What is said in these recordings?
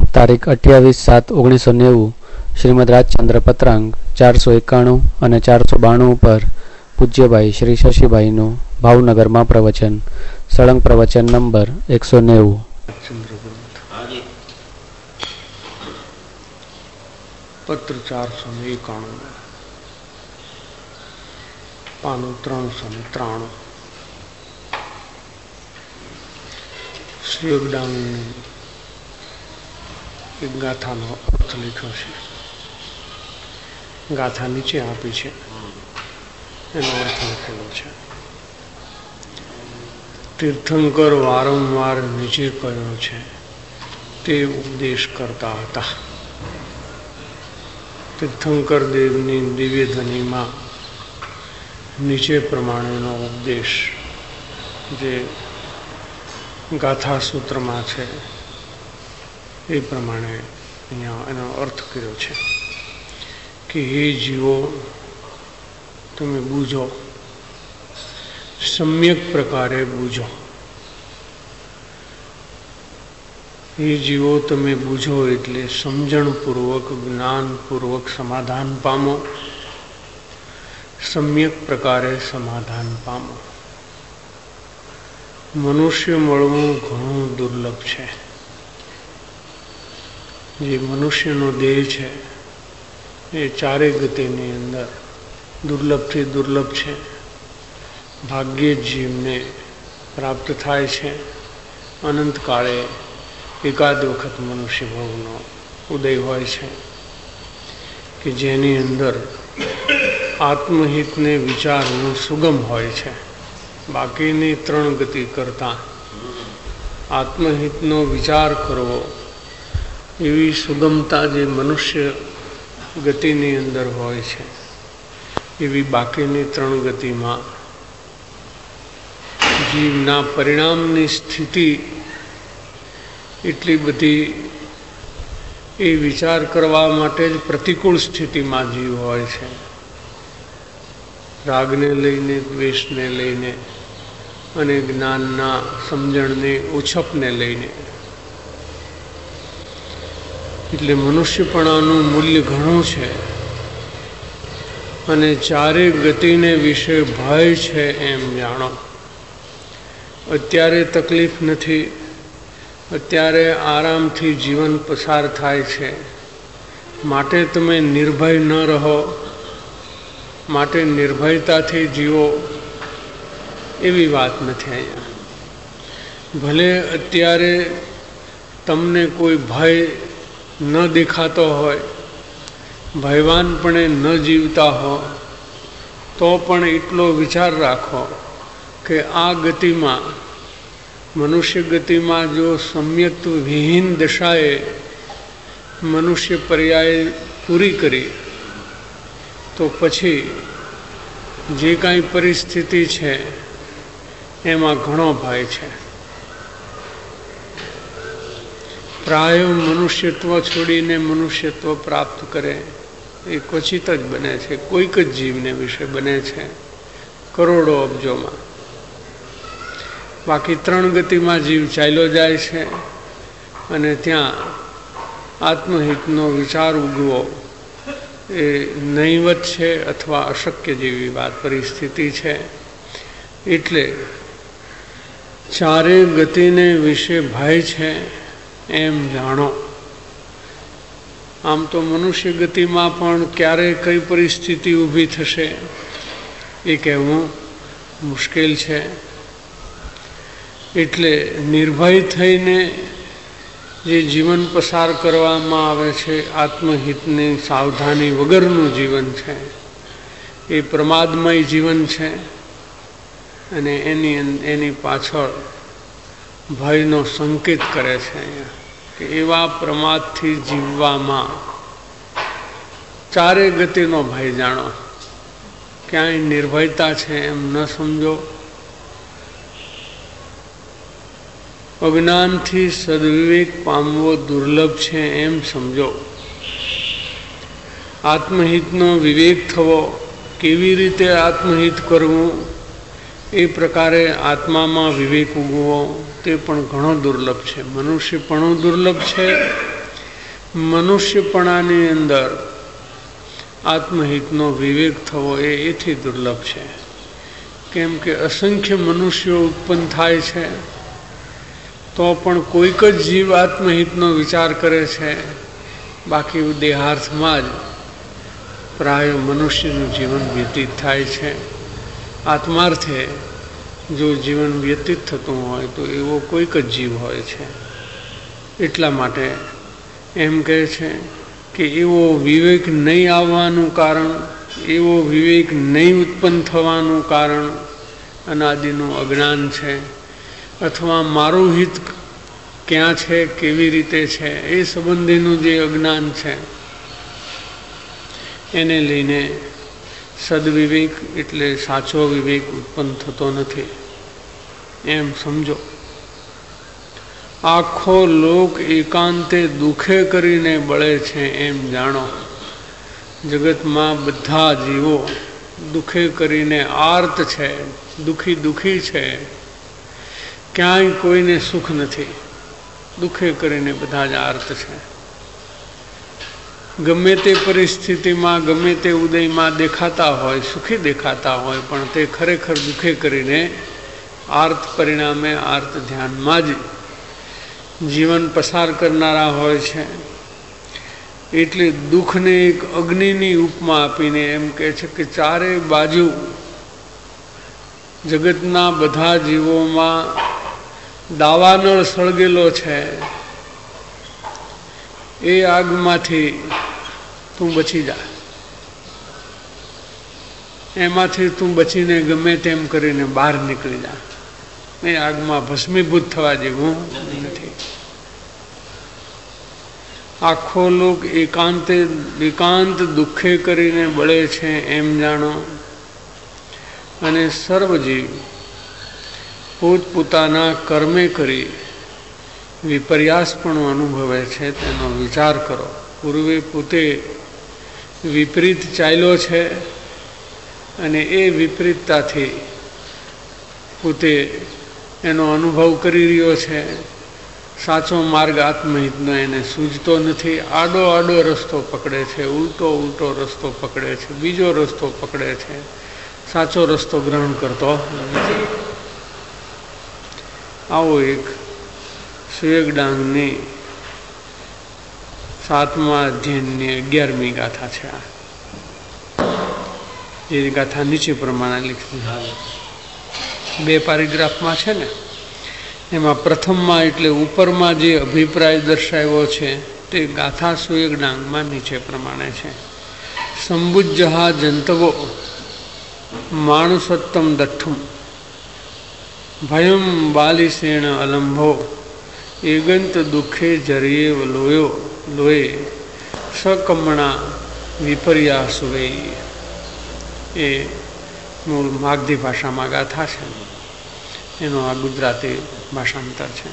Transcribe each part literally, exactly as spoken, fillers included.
તારીખ અઠ્યાવીસ સાત ઓગણીસો નેવું શ્રીમદ રાજચંદ્ર પત્રાંગ ચારસો એકાણું અને ચારસો બાણું ઉપર પૂજ્યભાઈ શ્રી શશીભાઈનું ભાવનગરમાં પ્રવચન. સળંગ પ્રવચન નંબર એકસો નેવું. પત્ર ચારસો ને એકાણું, પાનું ત્રણસો ને ત્રાણું. શ્રીયોગદાનની એક ગાથાનો અર્થ લખ્યો છે. ગાથા નીચે આપી છે, એનો અર્થ લખેલો છે. તીર્થંકર વારંવાર નીચે કર્યો છે તે ઉપદેશ કરતા હતા. તીર્થંકર દેવની દિવ્ય ધ્વનિમાં નીચે પ્રમાણેનો ઉપદેશ જે ગાથા સૂત્રમાં છે એ પ્રમાણે અહીંયા એનો અર્થ કર્યો છે કે હે જીવો, તમે બૂઝો, સમ્યક પ્રકારે બૂઝો. એ જીવો તમે બૂઝો એટલે સમજણપૂર્વક, જ્ઞાનપૂર્વક સમાધાન પામો. સમ્યક પ્રકારે સમાધાન પામો. મનુષ્ય મળવું ઘણું દુર્લભ છે. જે મનુષ્યનો દેહ છે એ ચારે ગતિની અંદર દુર્લભથી દુર્લભ છે. ભાગ્યે જ જીવને પ્રાપ્ત થાય છે. અનંતકાળે એકાદ વખત મનુષ્ય ભવનો ઉદય હોય છે કે જેની અંદર આત્મહિતને વિચારવું સુગમ હોય છે. બાકીની ત્રણ ગતિ કરતાં આત્મહિતનો વિચાર કરવો એવી સુગમતા જે મનુષ્ય ગતિની અંદર હોય છે એવી બાકીની ત્રણ ગતિમાં જીવના પરિણામની સ્થિતિ એટલી બધી એ વિચાર કરવા માટે જ પ્રતિકૂળ સ્થિતિમાં જીવ હોય છે. રાગને લઈને, દ્વેષને લઈને અને જ્ઞાનના સમજણને ઉછપને લઈને. એટલે મનુષ્યપણાનું મૂલ્ય ઘણું છે અને ચારે ગતિને વિશે ભય છે એમ જાણો. અત્યારે તકલીફ નથી, અત્યારે આરામથી જીવન પસાર થાય છે, માટે તમે નિર્ભય ન રહો, માટે નિર્ભયતાથી જીવો એવી વાત નથી અહીંયા. ભલે અત્યારે તમને કોઈ ભય ન દેખાતો હોય, ભયવાનપણે ન જીવતા હો, તો પણ એટલો વિચાર રાખો કે આ ગતિમાં, મનુષ્ય ગતિમાં જો સમ્યક વિહીન દશાએ મનુષ્ય પર્યાય પૂરી કરી તો પછી જે કાંઈ પરિસ્થિતિ છે એમાં ઘણો ભય છે. પ્રાય મનુષ્યત્વ છોડીને મનુષ્યત્વ પ્રાપ્ત કરે એ ક્વચિત જ બને છે. કોઈક જ જીવને વિશે બને છે કરોડો અબજોમાં. બાકી ત્રણ ગતિમાં જીવ ચાલ્યો જાય છે અને ત્યાં આત્મહિતનો વિચાર ઉગવો એ નહીવત છે અથવા અશક્ય જેવી વાત પરિસ્થિતિ છે. એટલે ચારે ગતિને વિશે ભય છે એમ જાણો. આમ તો મનુષ્ય ગતિમાં પણ ક્યારે કઈ પરિસ્થિતિ ઊભી થશે એ કહેવું મુશ્કેલ છે. એટલે નિર્ભય થઈને જે જીવન પસાર કરવામાં આવે છે, આત્મહિતની સાવધાની વગરનું જીવન છે, એ પ્રમાદમય જીવન છે અને એની એની પાછળ ભયનો સંકેત કરે છે કે એવા પ્રમાદથી જીવવામાં ચારે ગતિનો ભય જાણો. ક્યાંય નિર્ભયતા છે એમ ન સમજો. અજ્ઞાનથી સદવિવેક પામવો દુર્લભ છે એમ સમજો. આત્મહિતનો વિવેક થવો, કેવી રીતે આત્મહિત કરવું એ પ્રકારે આત્મામાં વિવેક ઉગવો તે પણ ઘણો દુર્લભ છે. મનુષ્યપણું દુર્લભ છે મનુષ્યપણાની અંદર આત્મહિતનો વિવેક થવો એ એથી દુર્લભ છે, કેમ કે અસંખ્ય મનુષ્યો ઉત્પન્ન થાય છે તો પણ કોઈક જ જીવ આત્મહિતનો વિચાર કરે છે, બાકી દેહાર્થમાં જ પ્રાય મનુષ્યનું જીવન વ્યતીત થાય છે. આત્માર્થે જો જીવન વ્યતીત થતું હોય તો એવો કોઈક જ જીવ હોય છે. એટલા માટે એમ કહે છે કે એવો વિવેક નહીં આવવાનું કારણ, એવો વિવેક નહીં ઉત્પન્ન થવાનું કારણ અનાદિનું અજ્ઞાન છે, અથવા મારું હિત ક્યાં છે, કેવી રીતે છે એ સંબંધીનું જે અજ્ઞાન છે એને લઈને સદવિવેક એટલે સાચો વિવેક ઉત્પન્ન થતો નથી એમ સમજો. આખો લોક એકાંતે દુઃખે કરીને બળે છે એમ જાણો. જગતમાં બધા જીવો દુઃખે કરીને આર્ત છે, દુઃખી દુઃખી છે, ક્યાંય કોઈને સુખ નથી, દુઃખે કરીને બધા જ આર્ત છે. ગમે તે પરિસ્થિતિમાં ગમે તે ઉદયમાં દેખાતા હોય, સુખી દેખાતા હોય, પણ તે ખરેખર દુઃખે કરીને આર્ત પરિણામે આર્ત ધ્યાનમાં જ જીવન પસાર કરનારા હોય છે. એટલે દુઃખને એક અગ્નિની ઉપમા આપીને એમ કહે છે કે ચારે બાજુ જગતના બધા જીવોમાં દાવાનળ સળગેલો છે, એ આગમાંથી તું બચી જા, એમાંથી તું બચીને ગમે તેમ કરીને બહાર નીકળી જા. એ આગમાં ભસ્મીભૂત થવા જેવું નથી. આખો લોક એકાંતે એકાંત દુઃખે કરીને બળે છે એમ જાણો. અને સર્વજીવ પોતપોતાના કર્મે કરી વિપર્યાસ પણ અનુભવે છે તેનો વિચાર કરો. પૂર્વે પોતે વિપરીત ચાલ્યો છે અને એ વિપરીતતાથી પોતે એનો અનુભવ કરી રહ્યો છે. સાચો માર્ગ આત્મહિતનો એને સૂઝતો નથી. આડો આડો રસ્તો પકડે છે, ઉલટો ઉલટો રસ્તો પકડે છે, બીજો રસ્તો પકડે છે, સાચો રસ્તો ગ્રહણ કરતો નથી. આવો એક સુયગડાંગની સાતમા અધ્યયનની અગિયારમી ગાથા છે. આ જે ગાથા નીચે પ્રમાણે લીધી બે પેરેગ્રાફમાં છે ને, એમાં પ્રથમમાં એટલે ઉપરમાં જે અભિપ્રાય દર્શાવ્યો છે તે ગાથા સુયગડાંગમાં નીચે પ્રમાણે છે. સંબુજ્જહા જંતવો માણસત્તમ દઠ્ઠમ ભયમ બાલિસેણ અલંભો એગંત દુઃખે જરીએ લોયો લોએ સકમણા વિપર્યાસુવે. એ મૂળ માગધી ભાષામાં ગાથા છે, એનો આ ગુજરાતી ભાષાંતર છે.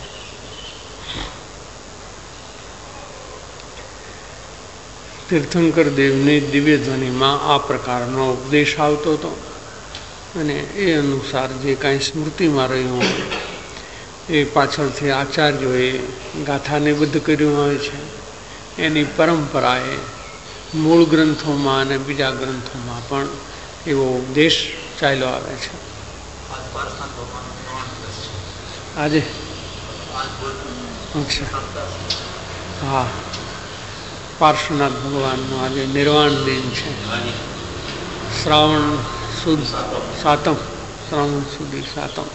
તીર્થંકર દેવની દિવ્ય ધ્વનિમાં આ પ્રકારનો ઉપદેશ આવતો હતો અને એ અનુસાર જે કાંઈ સ્મૃતિમાં રહ્યું હોય એ પાછળથી આચાર્યોએ ગાથાને બધું કર્યું હોય છે. એની પરંપરાએ મૂળ ગ્રંથોમાં અને બીજા ગ્રંથોમાં પણ એવો ઉપદેશ ચાલ્યો આવે છે. આજે અચ્છા હા, પાર્શ્વનાથ ભગવાનનો આજે નિર્વાણ દિન છે. શ્રાવણ સુદ સાતમ, શ્રાવણ સુધી સાતમ.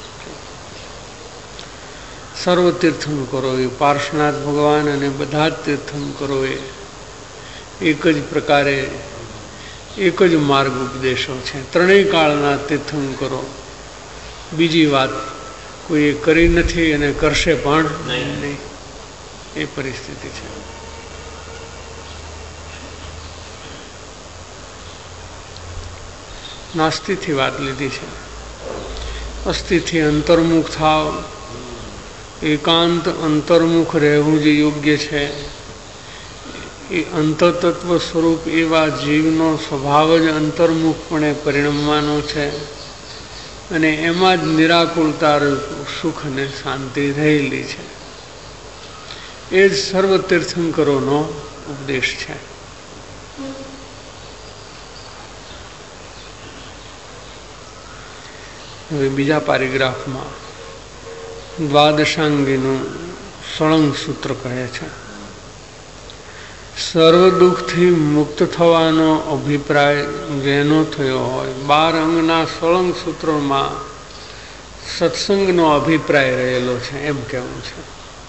સર્વ તીર્થંકરો એ પાર્શ્વનાથ ભગવાન અને બધા જ તીર્થંકરો એ એક જ પ્રકારે એક જ માર્ગ ઉપદેશો છે. ત્રણેય કાળના તીર્થંકરો બીજી વાત કોઈએ કરી નથી અને કરશે પણ નહીં, એ પરિસ્થિતિ છે. નાસ્તિથી વાત લીધી છે. અસ્થિથી અંતર્મુખ થાવ, એકાંત અંતર્મુખ રહેવું જ યોગ્ય છે. એ અંતતત્વ સ્વરૂપ એવા જીવનો સ્વભાવ જ અંતર્મુખપણે પરિણમવાનો છે અને એમાં જ નિરાકુળતા સુખ અને શાંતિ રહેલી છે. એ જ સર્વ તીર્થંકરોનો ઉપદેશ છે. હવે બીજા પેરેગ્રાફમાં દ્વાદશાંગીનું સળંગ સૂત્ર કહે છે, સર્વ દુઃખથી મુક્ત થવાનો અભિપ્રાય જેનો થયો હોય. બાર અંગના સળંગ સૂત્રોમાં સત્સંગનો અભિપ્રાય રહેલો છે એમ કહેવું છે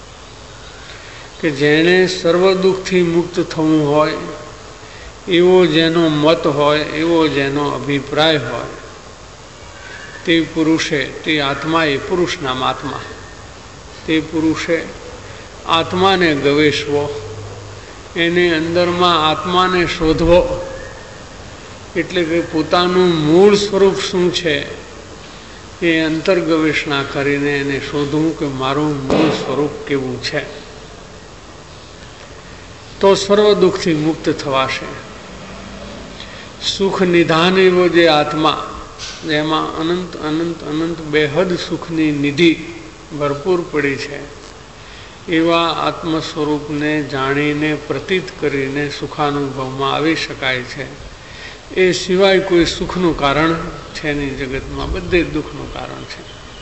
કે જેણે સર્વ દુઃખથી મુક્ત થવું હોય એવો જેનો મત હોય, એવો જેનો અભિપ્રાય હોય, તે પુરુષે, તે આત્મા એ પુરુષના આત્મા, તે પુરુષે આત્માને ગવેષવો, એને અંદરમાં આત્માને શોધવો, એટલે કે પોતાનું મૂળ સ્વરૂપ શું છે એ અંતર્ગવેષણા કરીને એને શોધવું કે મારું મૂળ સ્વરૂપ કેવું છે, તો સર્વ દુઃખથી મુક્ત થવાશે. સુખ નિધાન એવો જે આત્મા, જેમાં અનંત અનંત અનંત બેહદ સુખની નિધિ ભરપૂર પડી છે, એવા આત્મ સ્વરૂપને જાણીને પ્રતીત કરીને સુખાનુભવમાં આવી શકાય છે. એ સિવાય કોઈ સુખનું કારણ છે નહીં જગતમાં, બધે દુઃખનું કારણ છે.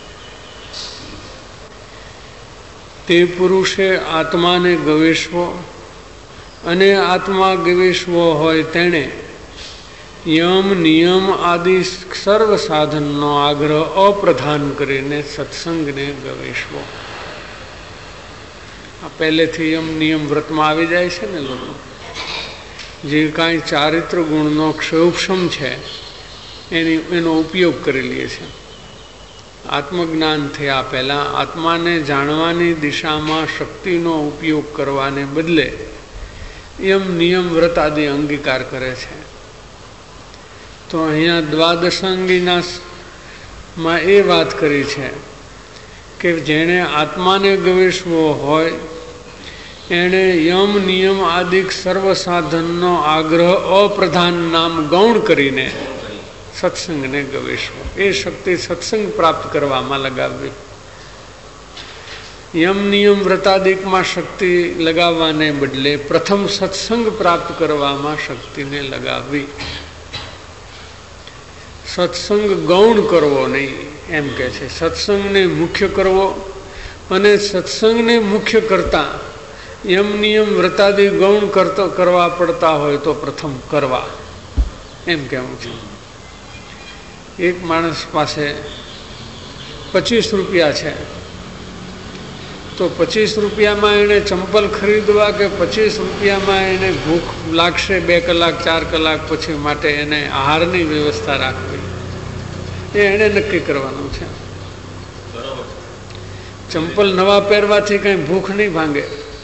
તે પુરુષે આત્માને ગવેષવો, અને આત્મા ગવેષવો હોય તેણે યમ નિયમ આદિ સર્વ સાધનનો આગ્રહ અપ્રધાન કરીને સત્સંગને ગવેષવો. આ પહેલેથી યમ નિયમ વ્રતમાં આવી જાય છે ને લોકો, જે કાંઈ ચારિત્ર ગુણનો ક્ષયોક્ષમ છે એની એનો ઉપયોગ કરી લે છે. આત્મજ્ઞાન થયા પહેલાં આત્માને જાણવાની દિશામાં શક્તિનો ઉપયોગ કરવાને બદલે યમ નિયમ વ્રત આદિ અંગીકાર કરે છે. તો અહીંયા દ્વાદશાંગીના માં એ વાત કરી છે કે જેણે આત્માને ગવેષવો હોય એણે યમ નિયમ આદિક સર્વ સાધનનો આગ્રહ અપ્રધાન નામ ગૌણ કરીને સત્સંગને ગવેષવો. એ શક્તિ સત્સંગ પ્રાપ્ત કરવામાં લગાવવી. યમ નિયમ વ્રતાદિકમાં શક્તિ લગાવવાને બદલે પ્રથમ સત્સંગ પ્રાપ્ત કરવામાં શક્તિને લગાવવી. સત્સંગ ગૌણ કરવો નહીં એમ કે છે, સત્સંગને મુખ્ય કરવો, અને સત્સંગને મુખ્ય કરતા યમ નિયમ વ્રતાદિ ગૌણ કરતો કરવા પડતા હોય તો પ્રથમ કરવા એમ કહેવું છે. એક માણસ પાસે પચીસ રૂપિયા છે, તો પચીસ રૂપિયામાં એને ચંપલ ખરીદવા કે પચીસ રૂપિયામાં એને ભૂખ લાગશે બે કલાક ચાર કલાક પછી માટે એને આહારની વ્યવસ્થા રાખવી, એ એને નક્કી કરવાનું છે. ચંપલ નવા પહેરવાથી કંઈ ભૂખ નહીં ભાંગે,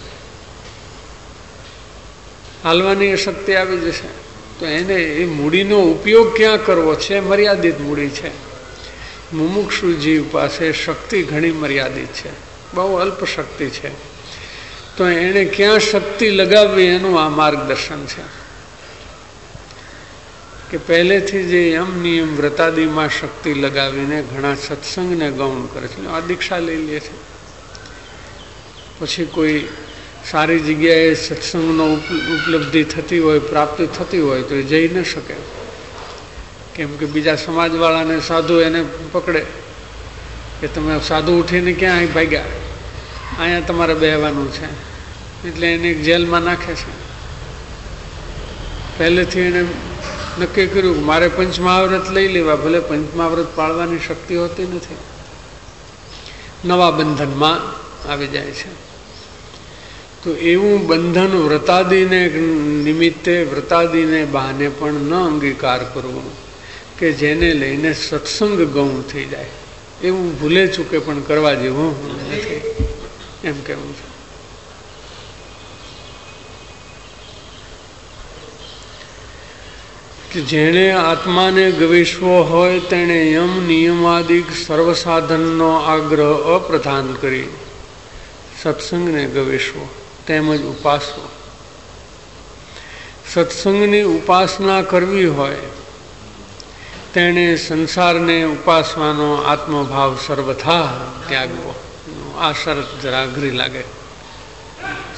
હાલવાની શક્તિ આવી જશે. તો એને એ મૂડીનો ઉપયોગ ક્યાં કરવો છે? મર્યાદિત મૂડી છે. મુમુક્ષુ જીવ પાસે શક્તિ ઘણી મર્યાદિત છે, બહુ અલ્પ શક્તિ છે. તો એણે ક્યાં શક્તિ લગાવવી એનું આ માર્ગદર્શન છે કે પહેલેથી જે યમ નિયમ વ્રતાદિમાં શક્તિ લગાવીને ઘણા સત્સંગને ગૌણ કરે છે. આ દીક્ષા લઈ લે છે, પછી કોઈ સારી જગ્યાએ સત્સંગનો ઉપલબ્ધિ થતી હોય, પ્રાપ્તિ થતી હોય તો એ જઈ ન શકે, કેમ કે બીજા સમાજવાળાને સાધુ એને પકડે કે તમે સાધુ ઉઠીને ક્યાં અહીં ભાગ્યા, અહીંયા તમારે બેહવાનું છે, એટલે એને જેલમાં નાખે છે. પહેલેથી એને નક્કી કર્યું કે મારે પંચમહાવ્રત લઈ લેવા, ભલે પંચમહાવ્રત પાળવાની શક્તિ હોતી નથી, નવા બંધનમાં આવી જાય છે. તો એવું બંધન વ્રતાદિને નિમિત્તે, વ્રતાદિને બહાને પણ ન અંગીકાર કરવું કે જેને લઈને સત્સંગ ગૌણ થઈ જાય, એવું ભૂલે ચૂકે પણ કરવા જેવું નથી એમ કહેવું છે. કે જેણે આત્માને ગવેષવો હોય તેણે યમ નિયમાદિક સર્વસાધનનો આગ્રહ અપ્રધાન કરી સત્સંગને ગવેષવો તેમજ ઉપાસવો. સત્સંગની ઉપાસના કરવી હોય તેણે સંસારને ઉપાસવાનો આત્મભાવ સર્વથા ત્યાગવો. આ શરત જરા અઘરી લાગે.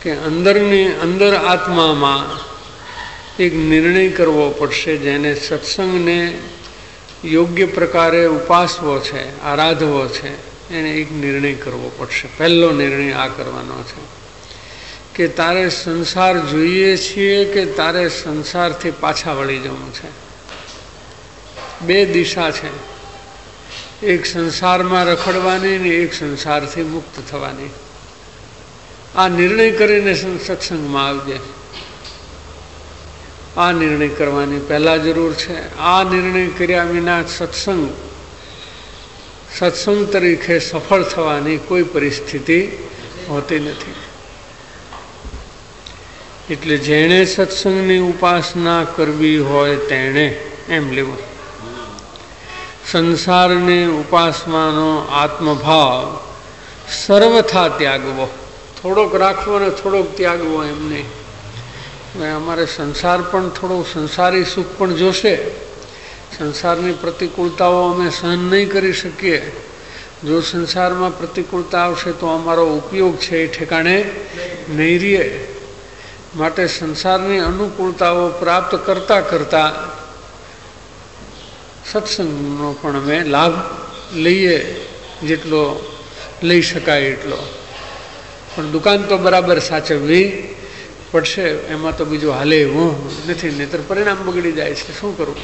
કે અંદરની અંદર આત્મામાં એક નિર્ણય કરવો પડશે, જેને સત્સંગને યોગ્ય પ્રકારે ઉપાસવો છે, આરાધવો છે, એને એક નિર્ણય કરવો પડશે. પહેલો નિર્ણય આ કરવાનો છે કે તારે સંસાર જોઈએ છીએ કે તારે સંસારથી પાછા વળી જવું છે. બે દિશા છે, એક સંસારમાં રખડવાની ને એક સંસારથી મુક્ત થવાની. આ નિર્ણય કરીને સત્સંગમાં આવજે. આ નિર્ણય કરવાની પહેલા જરૂર છે. આ નિર્ણય કર્યા વિના સત્સંગ સત્સંગ તરીકે સફળ થવાની કોઈ પરિસ્થિતિ હોતી નથી. એટલે જેણે સત્સંગની ઉપાસના કરવી હોય તેણે એમ લેવું. સંસારની ઉપાસનાનો આત્મભાવ સર્વથા ત્યાગવો. થોડોક રાખવો ને થોડોક ત્યાગવો એમ નહીં. અમારે સંસાર પણ થોડો સંસારી સુખ પણ જોશે. સંસારની પ્રતિકૂળતાઓ અમે સહન નહીં કરી શકીએ. જો સંસારમાં પ્રતિકૂળતા આવશે તો અમારો ઉપયોગ છે એ ઠેકાણે નહીં રહે. માટે સંસારની અનુકૂળતાઓ પ્રાપ્ત કરતાં કરતાં સત્સંગનો પણ અમે લાભ લઈએ, જેટલો લઈ શકાય એટલો. પણ દુકાન તો બરાબર સાચવવી પડશે. એમાં તો બીજું હાલે એવું નથી, નહીતર પરિણામ બગડી જાય છે. શું કરવું?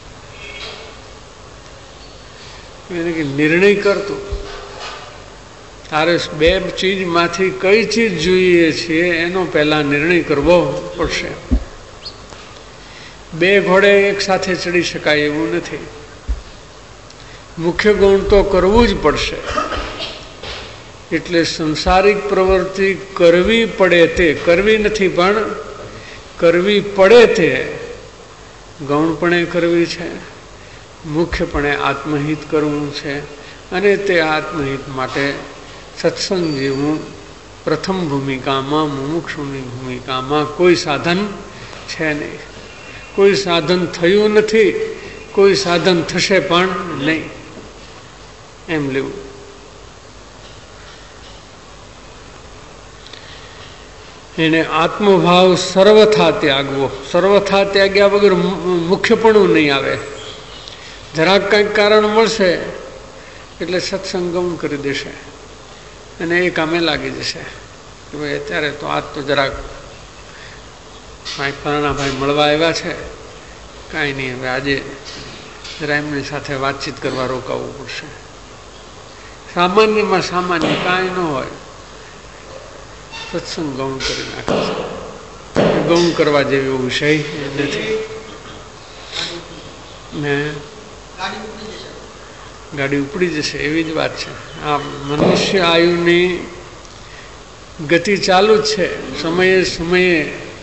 એને કે નિર્ણય કરતું તારે બે ચીજમાંથી કઈ ચીજ જોઈએ છે એનો પહેલા નિર્ણય કરવો પડશે. બે ઘોડે એક સાથે ચડી શકાય એવું નથી. મુખ્ય ગુણ તો કરવું જ પડશે. એટલે સંસારિક પ્રવૃત્તિ કરવી પડે તે, કરવી નથી પણ કરવી પડે તે ગૌણપણે કરવી છે, મુખ્યપણે આત્મહિત કરવું છે. અને તે આત્મહિત માટે સત્સંગ જેવું પ્રથમ ભૂમિકામાં, મુમુક્ષુની ભૂમિકામાં કોઈ સાધન છે નહીં. કોઈ સાધન થયું નથી, કોઈ સાધન થશે પણ નહીં, એમ લેવું. એને આત્મભાવ સર્વથા ત્યાગવો. સર્વથા ત્યાગ્યા વગર મુખ્યપણું નહીં આવે. જરાક કંઈક કારણ મળશે એટલે સત્સંગ ગૌણ કરી દેશે અને એ કામે લાગી જશે કે ભાઈ અત્યારે તો આજ તો જરાક કાંઈ ફલાણા ભાઈ મળવા આવ્યા છે, કાંઈ નહીં, હવે આજે જરા એમની સાથે વાતચીત કરવા રોકાવવું પડશે. સામાન્યમાં સામાન્ય કાંઈ ન હોય, સત્સંગ ગૌણ કરી નાખે છે. ગૌણ કરવા જેવો વિષય નથી. મેં ગાડી ઉપડી જશે એવી જ વાત છે. આ મનુષ્ય આયુની ગતિ ચાલુ જ છે. સમયે સમયે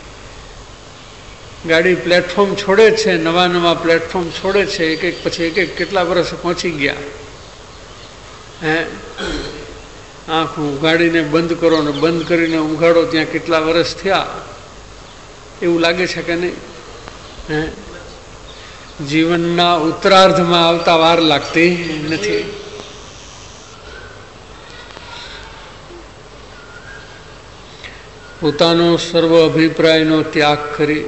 ગાડી પ્લેટફોર્મ છોડે છે, નવા નવા પ્લેટફોર્મ છોડે છે. એક એક પછી એક એક કેટલા વર્ષ પહોંચી ગયા. હે આંખ ઉઘાડીને બંધ કરો ને બંધ કરીને ઉઘાડો ત્યાં કેટલા વર્ષ થયા એવું લાગે છે કે નહીં? હે જીવનના ઉત્તરાર્ધમાં આવતા વાર લાગતી નથી. પોતાનો સર્વ અભિપ્રાયનો ત્યાગ કરી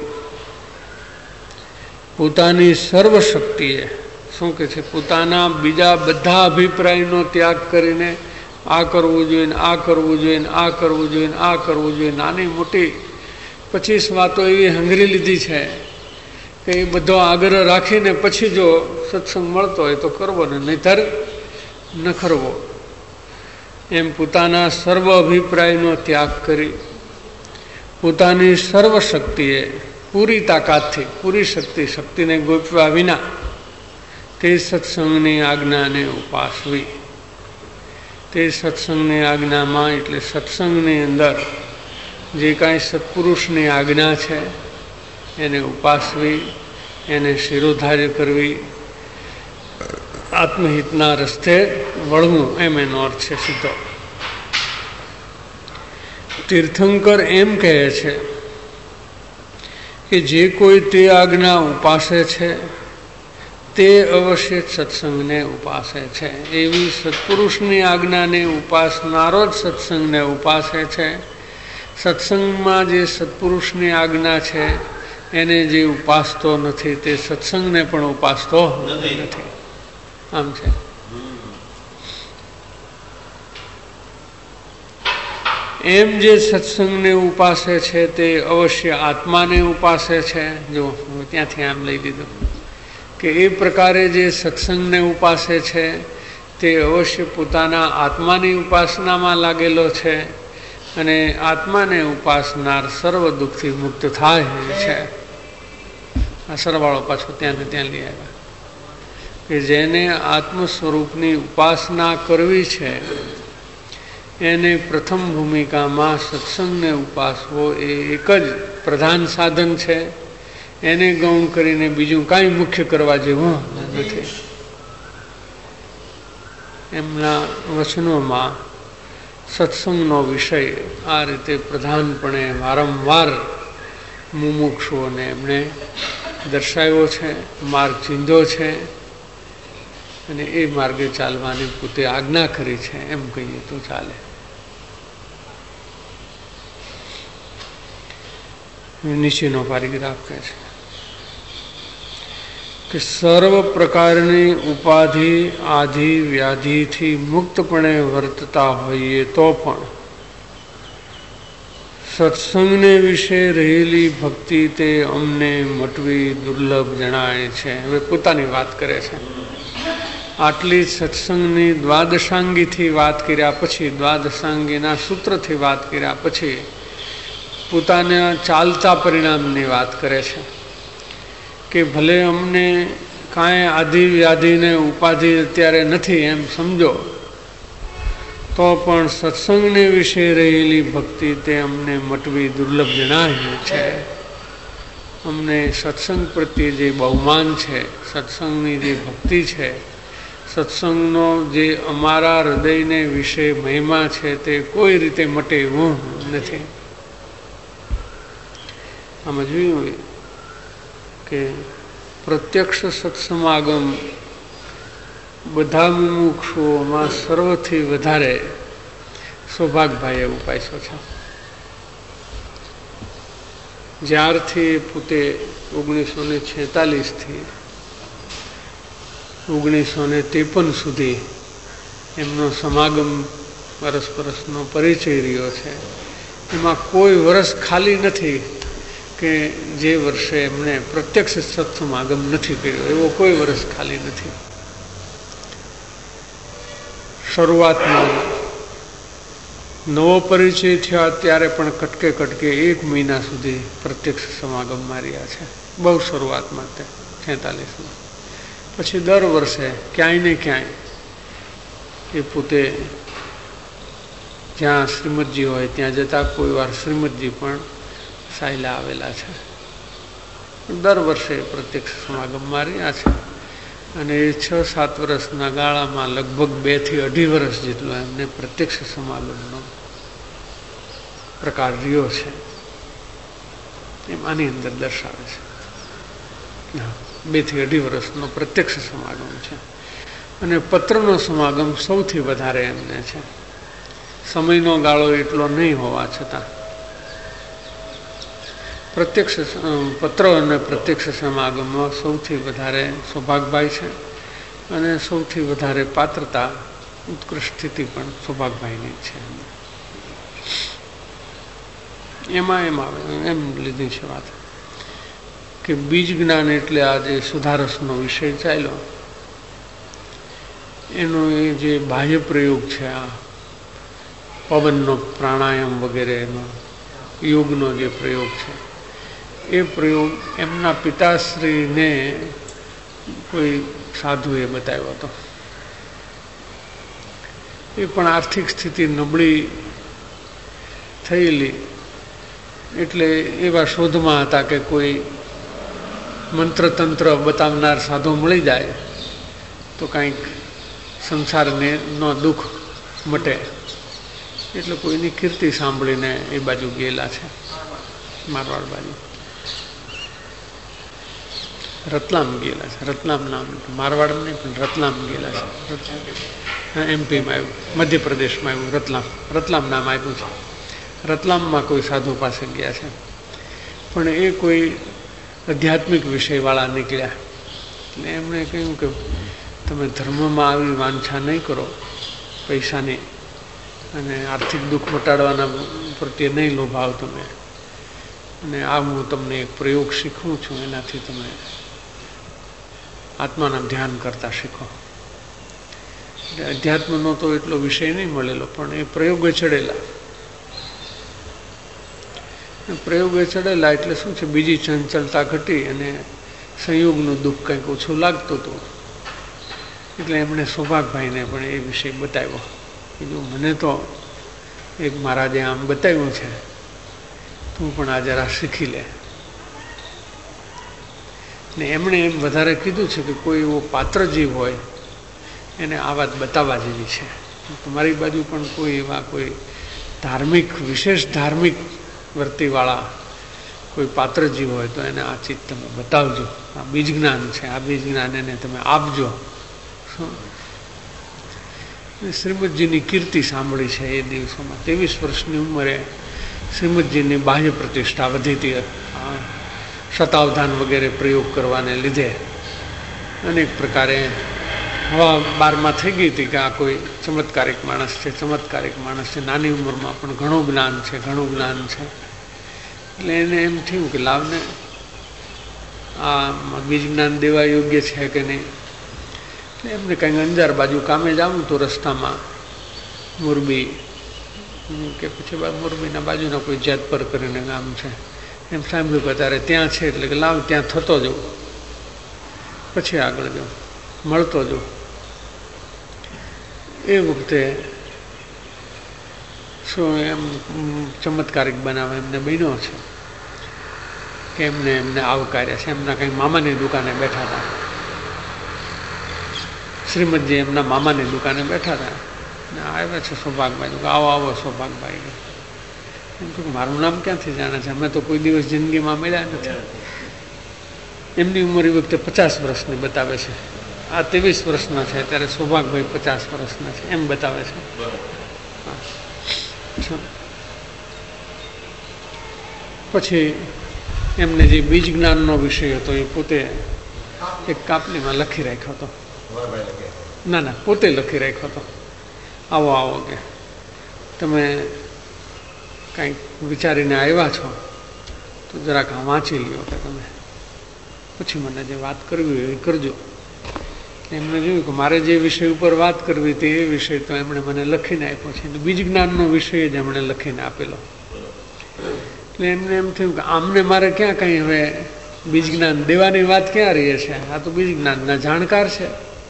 પોતાની સર્વ શક્તિએ શું કે છે, પોતાના બીજા બધા અભિપ્રાયનો ત્યાગ કરીને આ કરવું જોઈએ, આ કરવું જોઈએ, આ કરવું જોઈએ, આ કરવું જોઈએ, નાની મોટી પચીસ વાતો એવી હંગરી લીધી છે કે એ બધો આગ્રહ રાખીને પછી જો સત્સંગ મળતો હોય તો કરવો ને નહીતર ન કરવો. એમ પોતાના સર્વ અભિપ્રાયનો ત્યાગ કરી પોતાની સર્વ શક્તિએ પૂરી તાકાતથી, પૂરી શક્તિ શક્તિને ગોપવા વિના તે સત્સંગની આજ્ઞાને ઉપાસવી. તે સત્સંગની આજ્ઞામાં એટલે સત્સંગની અંદર જે કાંઈ સત્પુરુષની આજ્ઞા છે એને ઉપાસવી, એને શિરોધાર્ય કરવી, આત્મહિતના રસ્તે વળવું, એમ એનો અર્થ છે સીધો. તીર્થંકર એમ કહે છે કે જે કોઈ તે આજ્ઞા ઉપાસે છે તે અવશ્ય સત્સંગને ઉપાસે છે. એવી સત્પુરુષની આજ્ઞાને ઉપાસનારો જ સત્સંગને ઉપાસે છે સત્સંગમાં જે સત્પુરુષની આજ્ઞા છે એને જે ઉપાસતો નથી તે સત્સંગને પણ ઉપાસતો નથી. આમ છે. એમ જે સત્સંગને ઉપાસે છે તે અવશ્ય આત્માને ઉપાસે છે. જો ત્યાંથી આમ લઈ લીધું કે એ પ્રકારે જે સત્સંગને ઉપાસે છે તે અવશ્ય પોતાના આત્માની ઉપાસનામાં લાગેલો છે અને આત્માને ઉપાસનાર સર્વ દુઃખથી મુક્ત થાય છે. આ સરવાળો પાછો ત્યાં ને ત્યાં લઈ આવ્યા કે જેને આત્મ સ્વરૂપની ઉપાસના કરવી છે એને પ્રથમ ભૂમિકામાં સત્સંગને ઉપાસવો એ એક જ પ્રધાન સાધન છે. એને ગૌણ કરીને બીજું કાંઈ મુખ્ય કરવા જેવું નથી. એમના વચનોમાં સત્સંગનો વિષય આ રીતે પ્રધાનપણે વારંવાર મુમુક્ષુઓને એમણે દર્શાવ્યો છે, માર્ગ ચીંધ્યો છે અને એ માર્ગે ચાલવાની પોતે આજ્ઞા કરી છે એમ કહીએ તો ચાલે. નીચેનો પેરેગ્રાફ કહે છે કે સર્વ પ્રકારની ઉપાધિ આધિ વ્યાધિથી મુક્તપણે વર્તતા હોઈએ તો પણ સત્સંગને વિશે રહેલી ભક્તિ તે અમને મટવી દુર્લભ જણાય છે. હવે પોતાની વાત કરે છે. આટલી સત્સંગની દ્વાદશાંગીથી વાત કર્યા પછી, દ્વાદશાંગીના સૂત્રથી વાત કર્યા પછી પોતાના ચાલતા પરિણામની વાત કરે છે કે ભલે અમને કાંઈ આધિ વ્યાધિને ઉપાધિ અત્યારે નથી એમ સમજો તો પણ સત્સંગને વિશે રહેલી ભક્તિ તે અમને મટવી દુર્લભ જણાય છે. અમને સત્સંગ પ્રત્યે જે બહુમાન છે, સત્સંગની જે ભક્તિ છે, સત્સંગનો જે અમારા હૃદયને વિશે મહિમા છે તે કોઈ રીતે મટે એવું નથી. આમાં જોયું હોય કે પ્રત્યક્ષ સત્સમાગમ બધા મુમુક્ષુઓમાં સર્વથી વધારે સૌભાગભાઈએ ઉપાસ્યો છે. જ્યારથી પોતે ઓગણીસો ને છેતાલીસથી ઓગણીસો ને ત્રેપન સુધી એમનો સમાગમ પરસ્પરસનો પરિચય રહ્યો છે, એમાં કોઈ વર્ષ ખાલી નથી કે જે વર્ષે એમણે પ્રત્યક્ષ સત્સમાગમ નથી કર્યો. એવો કોઈ વર્ષ ખાલી નથી. શરૂઆતમાં નવો પરિચય થયા ત્યારે પણ કટકે કટકે એક મહિના સુધી પ્રત્યક્ષ સમાગમ માર્યા છે. બહુ શરૂઆતમાં તે છેતાલીસમાં. પછી દર વર્ષે ક્યાંય ને ક્યાંય એ પોતે જ્યાં શ્રીમદજી હોય ત્યાં જતા કોઈ વાર શ્રીમદજી પણ સાયલા આવેલા છે. દર વર્ષે પ્રત્યક્ષ સમાગમ માર્યા છે અને એ છ સાત વર્ષના ગાળામાં લગભગ બે થી અઢી વર્ષ જેટલો એમને પ્રત્યક્ષ સમાગમનો પ્રકાર રહ્યો છે. એમ આની અંદર દર્શાવે છે. બે થી અઢી વર્ષનો પ્રત્યક્ષ સમાગમ છે અને પત્રનો સમાગમ સૌથી વધારે એમને છે. સમયનો ગાળો એટલો નહીં હોવા છતાં પ્રત્યક્ષ પત્ર અને પ્રત્યક્ષ સમાગમમાં સૌથી વધારે સૌભાગભાઈ છે અને સૌથી વધારે પાત્રતા ઉત્કૃષ્ટ સ્થિતિ પણ સૌભાગભાઈની છે. એમાં એમ આવે એમ લીધી છે વાત કે બીજ જ્ઞાન એટલે આ જે સુધારસનો વિષય ચાલ્યો એનો એ જે બાહ્ય પ્રયોગ છે, આ પવનનો પ્રાણાયામ વગેરેનો યોગનો જે પ્રયોગ છે, એ પ્રયોગ એમના પિતાશ્રીને કોઈ સાધુએ બતાવ્યો હતો. એ પણ આર્થિક સ્થિતિ નબળી થયેલી એટલે એવા શોધમાં હતા કે કોઈ મંત્રતંત્ર બતાવનાર સાધુ મળી જાય તો કંઈક સંસારને નો દુઃખ મટે. એટલે કોઈની કીર્તિ સાંભળીને એ બાજુ ગયેલા છે, મારવાડ બાજુ રતલામ ગયેલા છે. રતલામ નામ મારવાડ નહીં પણ રતલામ ગયેલા છે. એમપીમાં આવ્યું, મધ્યપ્રદેશમાં આવ્યું રતલામ. રતલામ નામ આપ્યું છે. રતલામમાં કોઈ સાધુ પાસે ગયા છે, પણ એ કોઈ આધ્યાત્મિક વિષયવાળા નીકળ્યા. એટલે એમણે કહ્યું કે તમે ધર્મમાં આવી વાંછા નહીં કરો પૈસાની, અને આર્થિક દુઃખ મટાડવાના પ્રત્યે નહીં લોભાવ તમે, અને આ હું તમને એક પ્રયોગ શીખવું છું, એનાથી તમે આત્માના ધ્યાન કરતા શીખો. એટલે અધ્યાત્મનો તો એટલો વિષય નહીં મળેલો, પણ એ પ્રયોગે ચડેલા પ્રયોગે ચડેલા એટલે શું છે, બીજી ચંચળતા ઘટી અને સંયોગનું દુઃખ કંઈક ઓછું લાગતું હતું. એટલે એમણે સૌભાગભાઈને પણ એ વિષય બતાવ્યો. કીધું મને તો એક મહારાજે આમ બતાવ્યું છે, તું પણ આ જરા શીખી લે. ને એમણે એમ વધારે કીધું છે કે કોઈ એવો પાત્ર જીવ હોય એને આ વાત બતાવવા જેવી છે. તમારી બાજુ પણ કોઈ એવા કોઈ ધાર્મિક વિશેષ ધાર્મિક વર્તીવાળા કોઈ પાત્ર જીવ હોય તો એને આ ચીજ તમે બતાવજો. આ બીજ જ્ઞાન છે, આ બીજ જ્ઞાન એને તમે આપજો. શ્રીમદજીની કીર્તિ સાંભળી છે એ દિવસોમાં. ત્રેવીસ વર્ષની ઉંમરે શ્રીમદજીની બાહ્ય પ્રતિષ્ઠા વધી હતી. શતાવધાન વગેરે પ્રયોગ કરવાને લીધે અનેક પ્રકારે હવા બારમાં થઈ ગઈ હતી કે આ કોઈ ચમત્કારિક માણસ છે, ચમત્કારિક માણસ છે, નાની ઉંમરમાં પણ ઘણું જ્ઞાન છે, ઘણું જ્ઞાન છે. એટલે એને એમ થયું કે લાવને આ બીજ જ્ઞાન દેવા યોગ્ય છે કે નહીં. એમને કંઈક અંજાર બાજુ કામે જાઉં તો રસ્તામાં મોરબી કે પછી મોરબીના બાજુના કોઈ જેતપર કરીને ગામ છે, એમ સાંભળ્યું કે તારે ત્યાં છે, એટલે કે લાવ ત્યાં થતો જવું, પછી આગળ જાઉં, મળતો જવું. એ વખતે શું એમ ચમત્કારિક બનાવે એમને બન્યો છે કે એમને એમને આવકાર્યા છે. એમના કંઈક મામાની દુકાને બેઠા હતા, શ્રીમદજી એમના મામાની દુકાને બેઠા હતા ને આવ્યા છે સૌભાગભાઈ. આવો આવો સૌભાગભાઈ. એમ તો મારું નામ ક્યાંથી જાણે છે, અમે તો કોઈ દિવસ જિંદગીમાં મળ્યા નથી. એમની ઉંમર એ વખતે પચાસ વર્ષની બતાવે છે, આ ત્રેવીસ વર્ષના છે, ત્યારે સૌભાગભાઈ પચાસ વર્ષના છે એમ બતાવે છે. પછી એમને જે બીજ જ્ઞાનનો વિષય હતો એ પોતે એક કાપલીમાં લખી રાખ્યો હતો. ના ના પોતે લખી રાખ્યો હતો. આવો આવો કે તમે કંઈક વિચારીને આવ્યા છો તો જરાક આ વાંચી લ્યો કે તમે, પછી મને જે વાત કરવી હોય એ કરજો. એમણે જોયું કે મારે જે વિષય ઉપર વાત કરવી હતી એ વિષય તો એમણે મને લખીને આપ્યો છે. બીજ જ્ઞાનનો વિષય જ એમણે લખીને આપેલો. એટલે એમને એમ થયું કે આમને મારે ક્યાં કંઈ હવે બીજ જ્ઞાન દેવાની વાત ક્યાં રહી છે, આ તો બીજ જ્ઞાનના જાણકાર છે.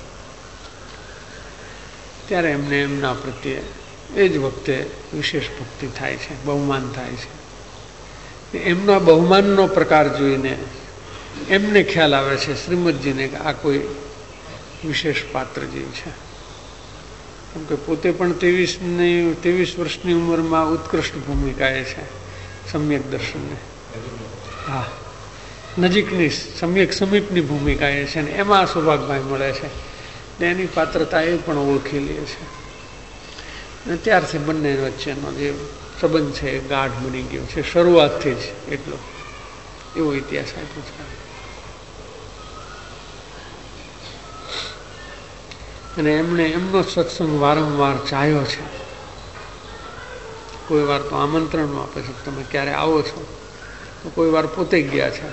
ત્યારે એમને એમના પ્રત્યે એ જ વખતે વિશેષ ભક્તિ થાય છે, બહુમાન થાય છે. એમના બહુમાનનો પ્રકાર જોઈને એમને ખ્યાલ આવે છે શ્રીમદજીને કે આ કોઈ વિશેષ પાત્ર જેવ છે. કેમ કે પોતે પણ ત્રેવીસની ત્રેવીસ વર્ષની ઉંમરમાં ઉત્કૃષ્ટ ભૂમિકાએ છે સમ્યક દર્શનને. હા, નજીકની સમ્યક સમીપની ભૂમિકા એ છે ને એમાં સૌભાગભાઈ મળે છે. એની પાત્રતા એ પણ ઓળખી લે છે. અને ત્યારથી બંને વચ્ચેનો જે સંબંધ છે એ ગાઢ બની ગયો છે, શરૂઆતથી જ એટલો એવો ઇતિહાસ આપ્યો છે. અને એમણે એમનો સત્સંગ વારંવાર ચાહ્યો છે. કોઈ વાર તો આમંત્રણ આપે છે તમે ક્યારે આવો છો, તો કોઈ વાર પોતે ગયા છે.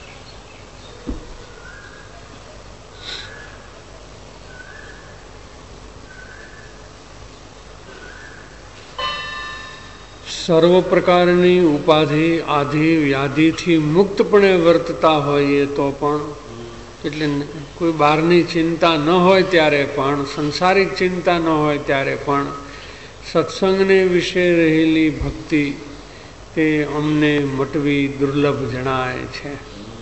સર્વ પ્રકારની ઉપાધિ આધિ વ્યાધિથી મુક્તપણે વર્તતા હોઈએ તો પણ, એટલે કોઈ બહારની ચિંતા ન હોય ત્યારે પણ, સંસારિક ચિંતા ન હોય ત્યારે પણ સત્સંગને વિશે રહેલી ભક્તિ તે અમને મટવી દુર્લભ જણાય છે.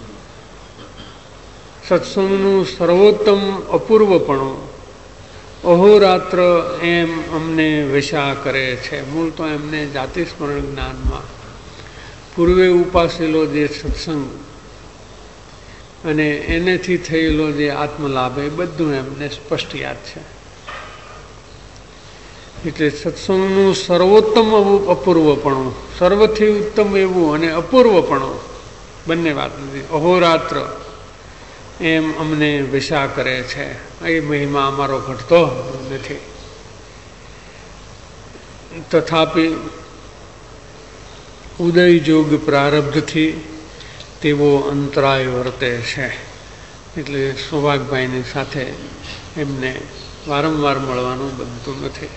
સત્સંગનું સર્વોત્તમ અપૂર્વપણું અહોરાત્ર એમ અમને વેશા કરે છે. મૂળ તો એમને જાતિ સ્મરણ જ્ઞાનમાં પૂર્વે ઉપાસેલો જે સત્સંગ અને એનેથી થયેલો જે આત્મલાભ એ બધું એમને સ્પષ્ટ યાદ છે. એટલે સત્સંગનું સર્વોત્તમ અપૂર્વપણું, સર્વથી ઉત્તમ એવું અને અપૂર્વપણું બંને વાત નથી. અહોરાત્ર એમ અમને વિશા કરે છે. એ મહિમા અમારો ઘટતો નથી. તથાપિ ઉદય જોગ પ્રારબ્ધથી તેવો અંતરાય વર્તે છે. એટલે સૌભાગભાઈની સાથે એમને વારંવાર મળવાનું બનતું નથી.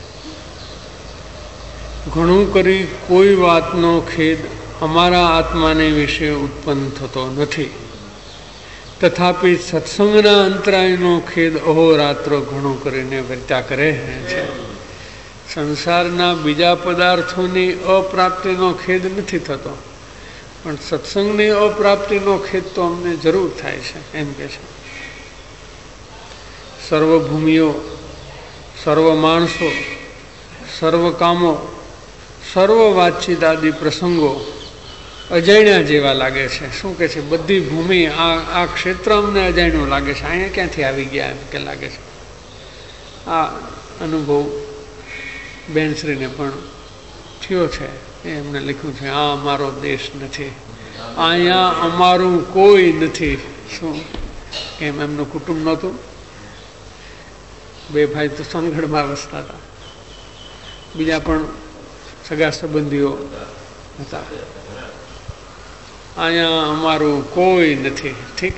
ઘણું કરી કોઈ વાતનો ખેદ અમારા આત્માને વિશે ઉત્પન્ન થતો નથી. તથાપિ સત્સંગના અંતરાયનો ખેદ અહોરાત્ર ઘણું કરીને વર્ત્યા કરે છે. સંસારના બીજા પદાર્થોની અપ્રાપ્તિનો ખેદ નથી થતો, પણ સત્સંગની અપ્રાપ્તિનો ખેદ તો અમને જરૂર થાય છે. એમ કે છે સર્વ ભૂમિઓ, સર્વ માણસો, સર્વ કામો, સર્વ વાતચીત આદિ પ્રસંગો અજાણ્યા જેવા લાગે છે. શું કે છે? બધી ભૂમિ, આ આ ક્ષેત્ર અમને અજાણ્યું લાગે છે. અહીંયા ક્યાંથી આવી ગયા એમ કે લાગે છે. આ અનુભવ બેનશ્રીને પણ થયો છે. એ એમને લખ્યું છે, આ અમારો દેશ નથી, અહીંયા અમારું કોઈ નથી. શું કેમ? એમનું કુટુંબ નહોતું. બે ભાઈ તો સોનગઢમાં વસતા હતા, બીજા પણ સગા સંબંધીઓ હતા. અહીંયા અમારું કોઈ નથી. ઠીક.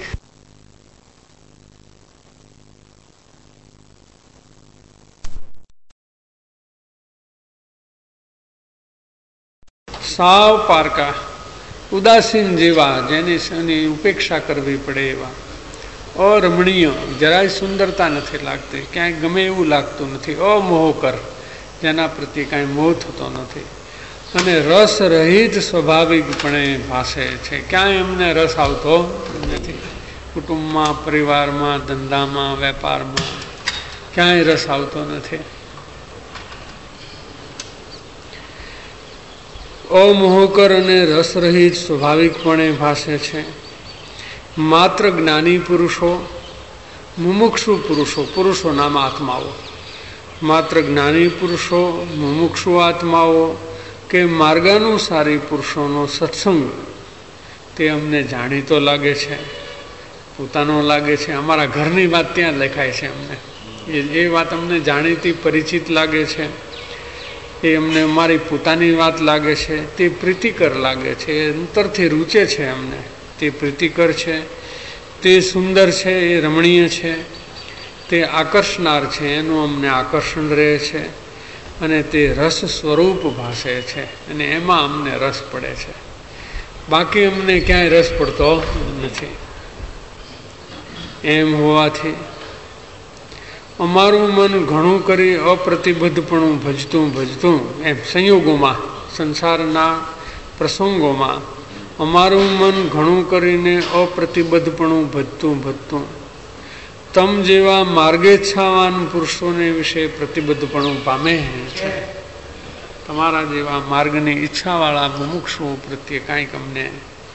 સાવ પારકા, ઉદાસીન જેવા, જેની ઉપેક્ષા કરવી પડે એવા, અરમણીય, જરાય સુંદરતા નથી લાગતી, ક્યાંય ગમે એવું લાગતું નથી. અમોહકર, જેના પ્રત્યે કાંઈ મોહ થતો નથી. અને રસ રહિત સ્વાભાવિકપણે ભાસે છે. ક્યાંય એમને રસ આવતો નથી. કુટુંબમાં, પરિવારમાં, ધંધામાં, વેપારમાં ક્યાંય રસ આવતો નથી. અમોહકર અને રસરહિત સ્વાભાવિકપણે ભાસે છે. માત્ર જ્ઞાની પુરુષો, મુમુક્ષુ પુરુષો, પુરુષો નામ આત્માઓ, માત્ર જ્ઞાની પુરુષો, મુમુક્ષુ આત્માઓ કે માર્ગાનુસારી પુરુષોનો સત્સંગ તે અમને જાણીતો લાગે છે, પોતાનો લાગે છે. અમારા ઘરની વાત ત્યાં લખાય છે. અમને એ એ વાત અમને જાણીતી, પરિચિત લાગે છે. એ અમને અમારી પોતાની વાત લાગે છે. તે પ્રીતિકર લાગે છે. એ અંતરથી રૂચે છે અમને. તે પ્રીતિકર છે, તે સુંદર છે, એ રમણીય છે, તે આકર્ષનાર છે, એનું અમને આકર્ષણ રહે છે. અને તે રસ સ્વરૂપ ભાષે છે, અને એમાં અમને રસ પડે છે. બાકી અમને ક્યાંય રસ પડતો નથી. એમ હોવાથી અમારું મન ઘણું કરી અપ્રતિબદ્ધપણું ભજતું ભજતું, એમ સંયોગોમાં, સંસારના પ્રસંગોમાં અમારું મન ઘણું કરીને અપ્રતિબદ્ધપણું ભજતું ભજતું તમ જેવા માર્ગેચ્છાવાન પુરુષોને વિશે પ્રતિબદ્ધપણું પામે છે. તમારા જેવા માર્ગની ઈચ્છાવાળા મુમુક્ષુઓ પ્રત્યે કાંઈક અમને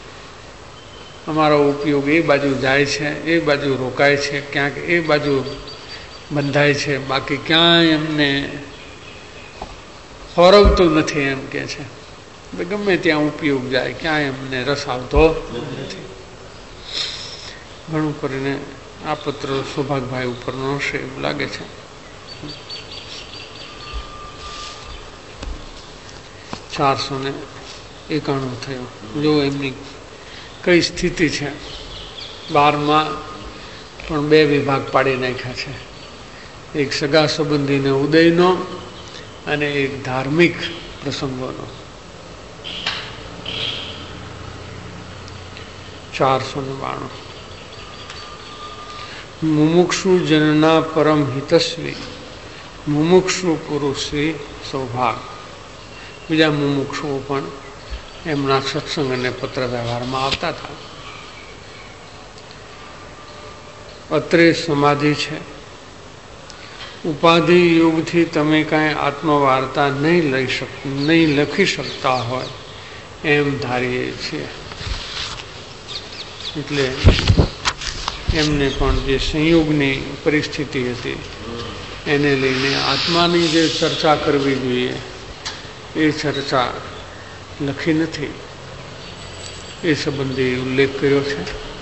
અમારો ઉપયોગ એ બાજુ જાય છે, એ બાજુ રોકાય છે, ક્યાંક એ બાજુ બંધાય છે. બાકી ક્યાંય અમને હોરવતું નથી. એમ કે છે ગમે ત્યાં ઉપયોગ જાય, ક્યાંય અમને રસ આવતો નથી. ઘણું કરીને આ પત્ર સૌભાગભાઈ ઉપરનો હશે એવું લાગે છે. ચારસો ને એકાણું થયો. જો એમની કઈ સ્થિતિ છે. બારમાં પણ બે વિભાગ પાડી નાખ્યા છે. એક સગા સંબંધીને ઉદયનો અને એક ધાર્મિક પ્રસંગોનો. ચારસો ને બાણું. મુમુક્ષુ જનના પરમ હિતસ્વી મુમુક્ષુ પુરુષવી સૌભાગ. બીજા મુમુક્ષુઓ પણ એમના સત્સંગ અને પત્ર વ્યવહારમાં આવતા હતા. અત્રે સમાધિ છે. ઉપાધિ યોગથી તમે કાંઈ આત્મવાર્તા નહીં લઈ શક નહીં લખી શકતા હોય એમ ધારીએ છીએ. એટલે એમને પણ જે સંયોગની પરિસ્થિતિ હતી એને લઈને આત્માની જે ચર્ચા કરવી જોઈએ એ ચર્ચા લખી નથી. એ સંબંધે ઉલ્લેખ કર્યો છે.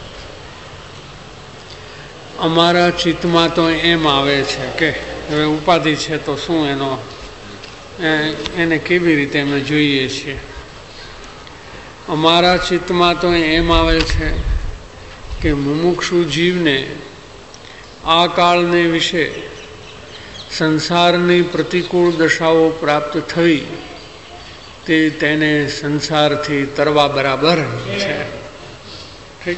અમારા ચિત્તમાં તો એમ આવે છે કે હવે ઉપાધિ છે તો શું એનો એને કેવી રીતે અમે જોઈએ છીએ. અમારા ચિત્તમાં તો એમ આવે છે કે મુમુક્ષુ જીવને આ કાળને વિશે સંસારની પ્રતિકૂળ દશાઓ પ્રાપ્ત થઈ તે તેને સંસારથી તરવા બરાબર છે. ઠીક.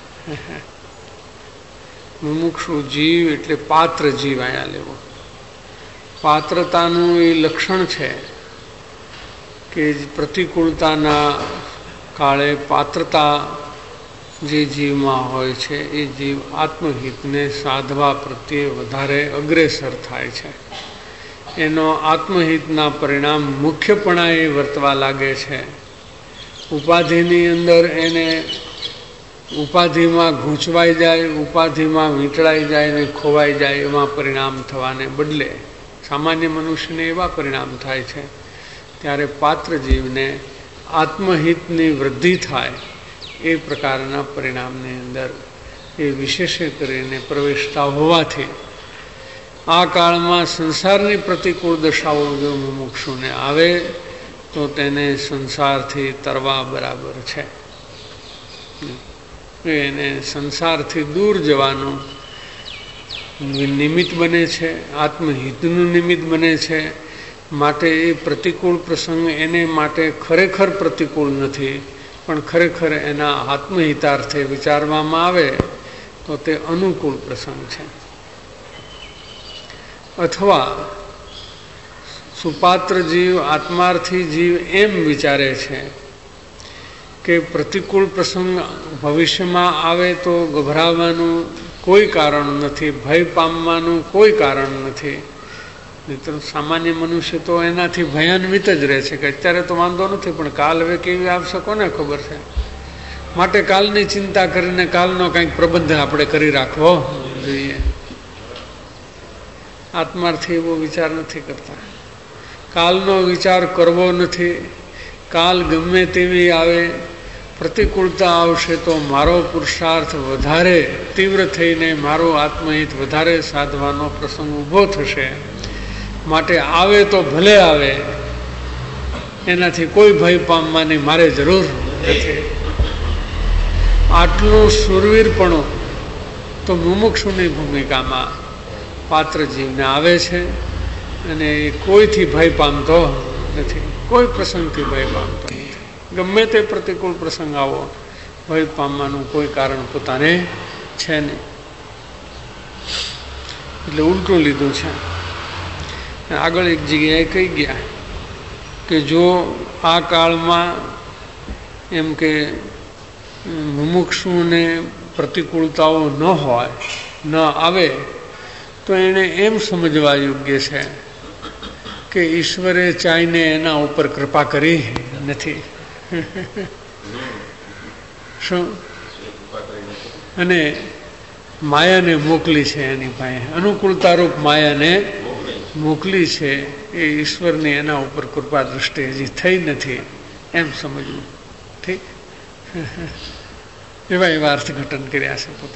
મુમુક્ષુ જીવ એટલે પાત્ર જીવ અહીંયા લેવો. પાત્રતાનું એ લક્ષણ છે કે પ્રતિકૂળતાના કાળે પાત્રતા જે જીવમાં હોય છે એ જીવ આત્મહિતને સાધવા પ્રત્યે વધારે અગ્રેસર થાય છે. એનો આત્મહિતના પરિણામ મુખ્યપણાએ વર્તવા લાગે છે. ઉપાધિની અંદર એને ઉપાધિમાં ગૂંચવાઈ જાય, ઉપાધિમાં વીંટળાઈ જાય ને ખોવાઈ જાય એવા પરિણામ થવાને બદલે સામાન્ય મનુષ્યને એવા પરિણામ થાય છે. ત્યારે પાત્ર જીવને આત્મહિતની વૃદ્ધિ થાય એ પ્રકારના પરિણામની અંદર એ વિશેષ કરીને પ્રવેશતા હોવાથી આ કાળમાં સંસારની પ્રતિકૂળ દશાઓ જો મુમુક્ષુને આવે તો તેને સંસારથી તરવા બરાબર છે. એને સંસારથી દૂર જવાનું નિમિત્ત બને છે, આત્મહિતનું નિમિત્ત બને છે. માટે એ પ્રતિકૂળ પ્રસંગ એને માટે ખરેખર પ્રતિકૂળ નથી, પણ ખરેખર એના આત્મહિતાર્થે વિચારવામાં આવે તો તે અનુકૂળ પ્રસંગ છે. અથવા સુપાત્ર જીવ, આત્માર્થી જીવ એમ વિચારે છે કે પ્રતિકૂળ પ્રસંગ ભવિષ્યમાં આવે તો ગભરાવાનું કોઈ કારણ નથી, ભય પામવાનું કોઈ કારણ નથી. નહીં સામાન્ય મનુષ્ય તો એનાથી ભયાન્વિત જ રહે છે કે અત્યારે તો વાંધો નથી પણ કાલ હવે કેવી આવશે કોને ખબર છે. માટે કાલની ચિંતા કરીને કાલનો કંઈક પ્રબંધ આપણે કરી રાખવો જોઈએ. આત્માર્થી એવો વિચાર નથી કરતા. કાલનો વિચાર કરવો નથી. કાલ ગમે તેવી આવે, પ્રતિકૂળતા આવશે તો મારો પુરુષાર્થ વધારે તીવ્ર થઈને મારો આત્મહિત વધારે સાધવાનો પ્રસંગ ઊભો થશે. માટે આવે તો ભલે આવે, એનાથી કોઈ ભય પામવાની મારે જરૂર નથી. આટલું શૂરવીરપણું તો મુમુક્ષુની ભૂમિકામાં પાત્ર જીવને આવે છે અને એ કોઈથી ભય પામતો નથી, કોઈ પ્રસંગથી ભય પામતો નથી. ગમે તે પ્રતિકૂળ પ્રસંગ આવો, ભય પામવાનું કોઈ કારણ પોતાને છે નહીં. એટલે ઉલટું લીધું છે. આગળ એક જગ્યાએ કહી ગયા કે જો આ કાળમાં એમ કે મુમુક્ષુને પ્રતિકૂળતાઓ ન હોય, ન આવે તો એને એમ સમજવા યોગ્ય છે કે ઈશ્વરે ચાહીને એના ઉપર કૃપા કરી નથી. શું? અને માયાને મોકલી છે, એની પાસે અનુકૂળતારૂપ માયાને મોકલી છે. એ ઈશ્વરની એના ઉપર કૃપા દૃષ્ટિ હજી થઈ નથી એમ સમજવું. ઠીક. એવા એવા અર્થઘટન કર્યા છે પોતે.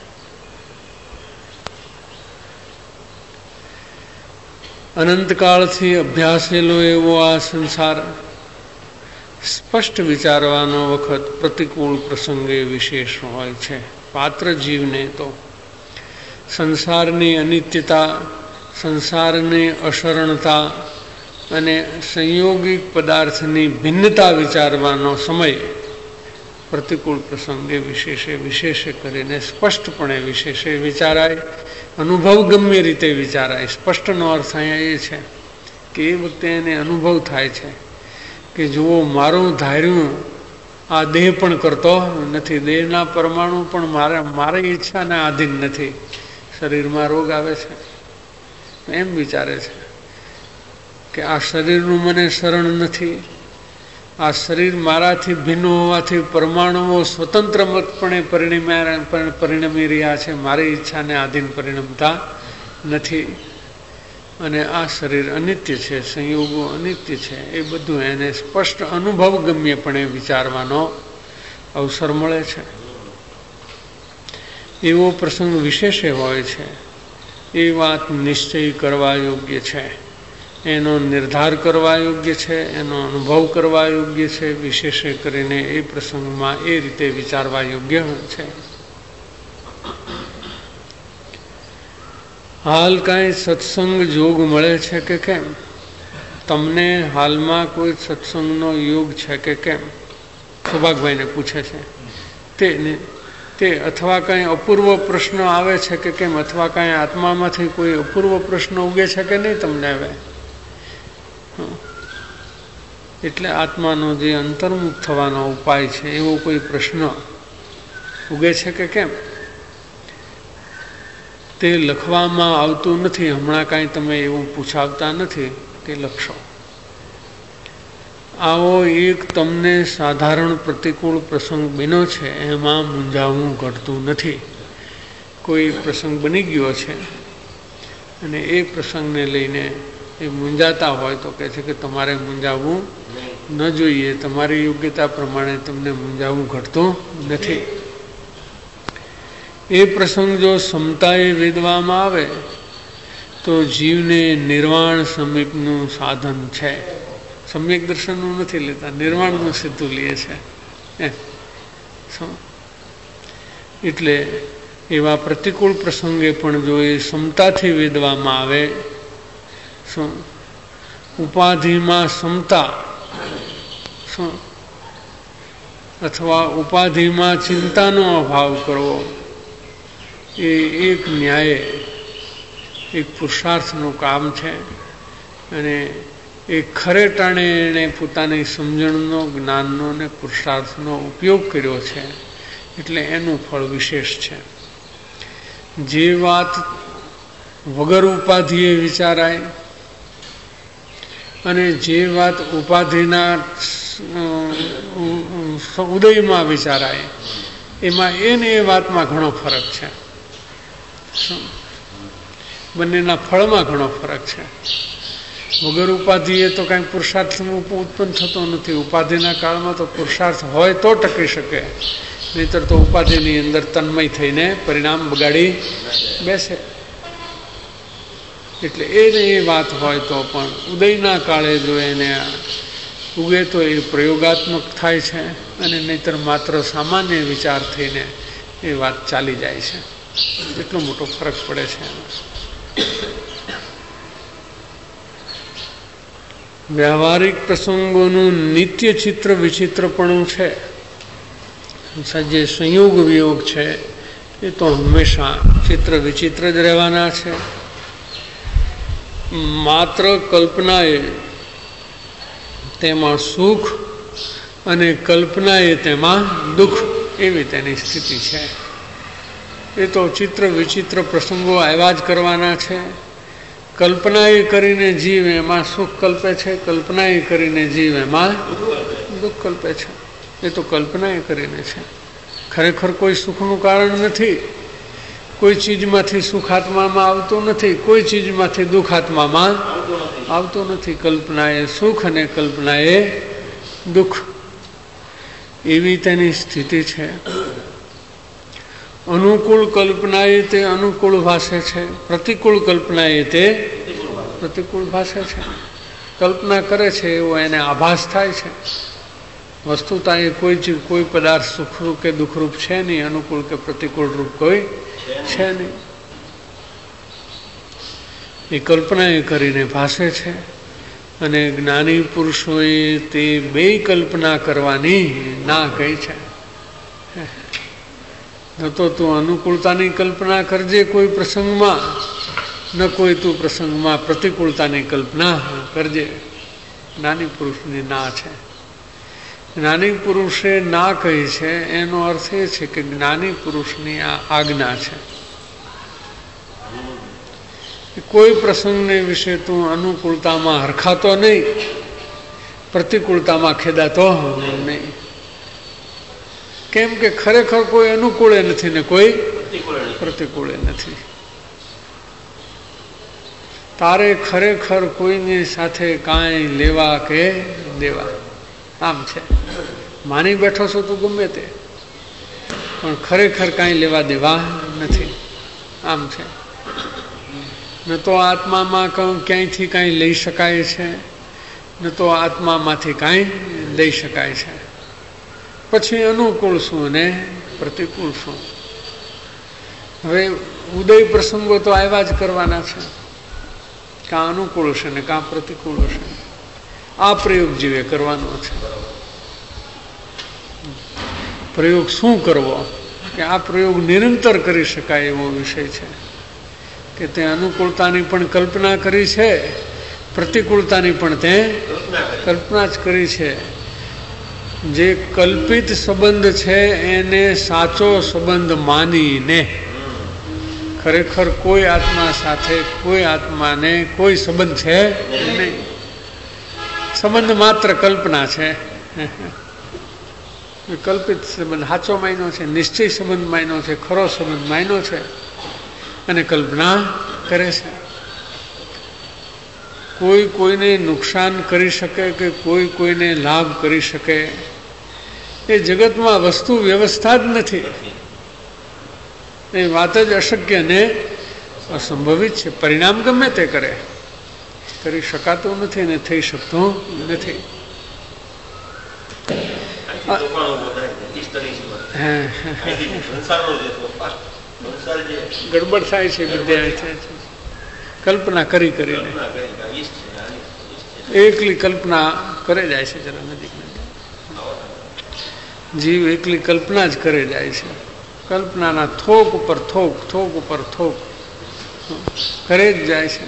અનંતકાળથી અભ્યાસેલો એવો આ સંસાર સ્પષ્ટ વિચારવાનો વખત પ્રતિકૂળ પ્રસંગે વિશેષ હોય છે. પાત્ર જીવને તો સંસારની અનિત્યતા, સંસારની અશરણતા અને સંયોગિક પદાર્થની ભિન્નતા વિચારવાનો સમય પ્રતિકૂળ પ્રસંગે વિશેષે વિશેષે કરીને સ્પષ્ટપણે વિશેષે વિચારાય. અનુભવ ગમે રીતે વિચારાય. સ્પષ્ટનો અર્થ અહીંયા એ છે કે એ વખતે એને અનુભવ થાય છે કે જુઓ, મારું ધાર્યું આ દેહ પણ કરતો નથી, દેહના પરમાણુ પણ મારા મારી ઈચ્છાને આધીન નથી. શરીરમાં રોગ આવે છે એમ વિચારે છે કે આ શરીરનું મને શરણ નથી, આ શરીર મારાથી ભિન્ન હોવાથી પરમાણુઓ સ્વતંત્ર મતપણે પરિણમ્યા પરિણમી રહ્યા છે, મારી ઈચ્છાને આધીન પરિણમતા નથી. અને આ શરીર અનિત્ય છે, સંયોગો અનિત્ય છે, એ બધું એને સ્પષ્ટ અનુભવ ગમ્યપણે વિચારવાનો અવસર મળે છે. એવો પ્રસંગ વિશેષે હોય છે. એ વાત નિશ્ચય કરવા યોગ્ય છે, એનો નિર્ધાર કરવા યોગ્ય છે, એનો અનુભવ કરવા યોગ્ય છે. વિશેષે કરીને એ પ્રસંગમાં એ રીતે વિચારવા યોગ્ય છે. હાલ કાંઈ સત્સંગ યોગ મળે છે કે કેમ? તમને હાલમાં કોઈ સત્સંગનો યોગ છે કે કેમ? સૌભાગભાઈને પૂછે છે તે તે અથવા કાંઈ અપૂર્વ પ્રશ્ન આવે છે કે કેમ? અથવા કાંઈ આત્મામાંથી કોઈ અપૂર્વ પ્રશ્ન ઉગે છે કે નહીં તમને? હવે એટલે આત્માનો જે અંતર્મુખ થવાનો ઉપાય છે એવો કોઈ પ્રશ્ન ઉગે છે કે કેમ? તે લખવામાં આવતું નથી. હમણાં કાંઈ તમે એવું પૂછાવતા નથી, તે લખશો. આવો એક તમને સાધારણ પ્રતિકૂળ પ્રસંગ બન્યો છે, એમાં મૂંઝાવું ઘટતું નથી. કોઈ પ્રસંગ બની ગયો છે અને એ પ્રસંગને લઈને એ મૂંઝાતા હોય તો કહે છે કે તમારે મૂંઝાવવું ન જોઈએ, તમારી યોગ્યતા પ્રમાણે તમને મૂંઝાવવું ઘટતું નથી. એ પ્રસંગ જો સમતાએ વેદવામાં આવે તો જીવને નિર્વાણ સમીપનું સાધન છે. સમ્યક દર્શનનું નથી લેતા, નિર્વાણનું સીધું લે છે. એટલે એવા પ્રતિકૂળ પ્રસંગે પણ જો એ સમતાથી વેદવામાં આવે, શું ઉપાધિમાં સમતા શું અથવા ઉપાધિમાં ચિંતાનો અભાવ કરવો, એ એક ન્યાય, એક પુરુષાર્થનું કામ છે. અને એ ખરે ટાણે એણે પોતાની સમજણનો, જ્ઞાનનો ને પુરુષાર્થનો ઉપયોગ કર્યો છે, એટલે એનું ફળ વિશેષ છે. જે વાત વગર ઉપાધિએ વિચારાય અને જે વાત ઉપાધિના ઉદયમાં વિચારાય, એમાં એને એ વાતમાં ઘણો ફરક છે. બંનેના ફળમાં ઘણો ફરક છે. વગર ઉપાધિએ તો કાંઈ પુરુષાર્થ ઉત્પન્ન થતો નથી. ઉપાધિના કાળમાં તો પુરુષાર્થ હોય તો ટકી શકે, નહીતર તો ઉપાધિની અંદર તન્મય થઈને પરિણામ બગાડી બેસે. એટલે એ જ એ વાત હોય તો પણ ઉદયના કાળે જો એને ઉગે તો એ પ્રયોગાત્મક થાય છે, અને નહીતર માત્ર સામાન્ય વિચાર થઈને એ વાત ચાલી જાય છે. એટલો મોટો ફરક પડે છે. વ્યવહારિક પ્રસંગોનું નિત્ય ચિત્ર વિચિત્રપણું છે. જે સંયોગ વિયોગ છે એ તો હંમેશા ચિત્ર વિચિત્ર જ રહેવાના છે. માત્ર કલ્પનાએ તેમાં સુખ અને કલ્પનાએ તેમાં દુઃખ, એવી તેની સ્થિતિ છે. એ તો ચિત્ર વિચિત્ર પ્રસંગો આવ્યા જ કરવાના છે. કલ્પનાએ કરીને જીવ એમાં સુખ કલ્પે છે, કલ્પનાએ કરીને જીવ એમાં દુઃખ કલ્પે છે. એ તો કલ્પનાએ કરીને છે. ખરેખર કોઈ સુખનું કારણ નથી. કોઈ ચીજમાંથી સુખ આત્મામાં આવતું નથી, કોઈ ચીજમાંથી દુઃખ આત્મામાં આવતું નથી. કલ્પનાએ સુખ અને કલ્પનાએ દુઃખ, એવી તેની સ્થિતિ છે. અનુકૂળ કલ્પનાએ તે અનુકૂળ ભાષે છે, પ્રતિકૂળ કલ્પનાએ તે પ્રતિકૂળ ભાષે છે. કલ્પના કરે છે એવો એને આભાસ થાય છે. વસ્તુતા એ કોઈ જ કોઈ પદાર્થ સુખરૂપ કે દુઃખરૂપ છે નહીં, અનુકૂળ કે પ્રતિકૂળ રૂપ કોઈ છે નહીં. એ કલ્પના એ કરીને ભાષે છે. અને જ્ઞાની પુરુષોએ તે બે કલ્પના કરવાની ના કહી છે. ન તો તું અનુકૂળતાની કલ્પના કરજે કોઈ પ્રસંગમાં, ન કોઈ તું પ્રસંગમાં પ્રતિકૂળતાની કલ્પના કરજે. જ્ઞાની પુરુષની ના છે. જ્ઞાની પુરુષે ના કહી છે એનો અર્થ એ છે કે જ્ઞાની પુરુષની આ આજ્ઞા છે. કોઈ પ્રસંગને વિશે તું અનુકૂળતામાં હરખાતો નહીં, પ્રતિકૂળતામાં ખેદાતો નહીં. કેમ કે ખરેખર કોઈ અનુકૂળે નથી ને કોઈ પ્રતિકૂળે નથી. તારે ખરેખર કોઈની સાથે કાંઈ લેવા કે દેવા. આમ છે, માની બેઠો છો તું ગમે તે, પણ ખરેખર કાંઈ લેવા દેવા નથી. આમ છે. ન તો આત્મામાં ક્યાંયથી કાંઈ લઈ શકાય છે, ન તો આત્મામાંથી કાંઈ લઈ શકાય છે. પછી અનુકૂળ શું અને પ્રતિકૂળ શું? હવે ઉદય પ્રસંગો તો આવ્યા જ કરવાના છે, કાં અનુકૂળ હશે ને કાં પ્રતિકૂળ હશે. આ પ્રયોગ જીવે કરવાનો છે. પ્રયોગ શું કરવો કે આ પ્રયોગ નિરંતર કરી શકાય એવો વિષય છે કે તે અનુકૂળતાની પણ કલ્પના કરી છે, પ્રતિકૂળતાની પણ તે કલ્પના જ કરી છે. જે કલ્પિત સંબંધ છે એને સાચો સંબંધ માનીને ખરેખર કોઈ આત્મા સાથે કોઈ આત્માને કોઈ સંબંધ છે નહીં. સંબંધ માત્ર કલ્પના છે. કલ્પિત સંબંધ સાચો માયનો છે, નિશ્ચય સંબંધ માયનો છે, ખરો સંબંધ માયનો છે અને કલ્પના કરે છે. કોઈ કોઈને નુકસાન કરી શકે કે કોઈ કોઈને લાભ કરી શકે એ જગતમાં વસ્તુ વ્યવસ્થા જ નથી. એ વાત જ અશક્ય ને અસંભવિત છે. પરિણામ ગમે તે કરે, કરી શકાતું નથી અને થઈ શકતું નથી. ગડબડ થાય છે વિદ્યાર્થી કલ્પના કરી કરીને એકલી કલ્પના કરે જાય છે. જરા નજીક જીવ એકલી કલ્પના જ કરે જાય છે. કલ્પનાના થોક ઉપર થોક થોક ઉપર થોક કરે જ જાય છે.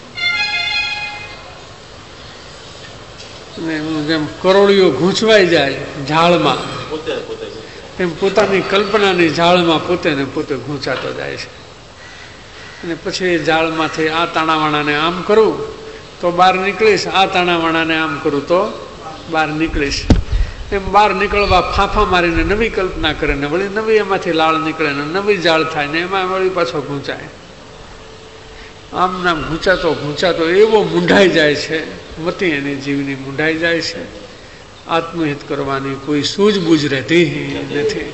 અને જેમ કરોળીઓ ગૂંચવાઈ જાય ઝાડમાં એમ પોતાની કલ્પનાની ઝાડમાં પોતે ને પોતે ગૂંચાતો જાય છે. અને પછી એ ઝાડમાંથી આ તાણાવાણાને આમ કરું તો બહાર નીકળીશ, આ તાણાવાણાને આમ કરું તો બહાર નીકળીશ. એમ બહાર નીકળવા ફાંફા મારીને નવી કલ્પના કરે ને વળી નવી એમાંથી લાળ નીકળે ને નવી ઝાડ થાય ને એમાં વળી પાછો ગૂંચાય. આમ નામ ગૂંચાતો ગૂંચાતો એવો મૂંઢાઈ જાય છે. મતિ એની જીવની મૂંઢાઈ જાય છે. આત્મહિત કરવાની કોઈ સૂઝબૂઝ રહેતી નથી.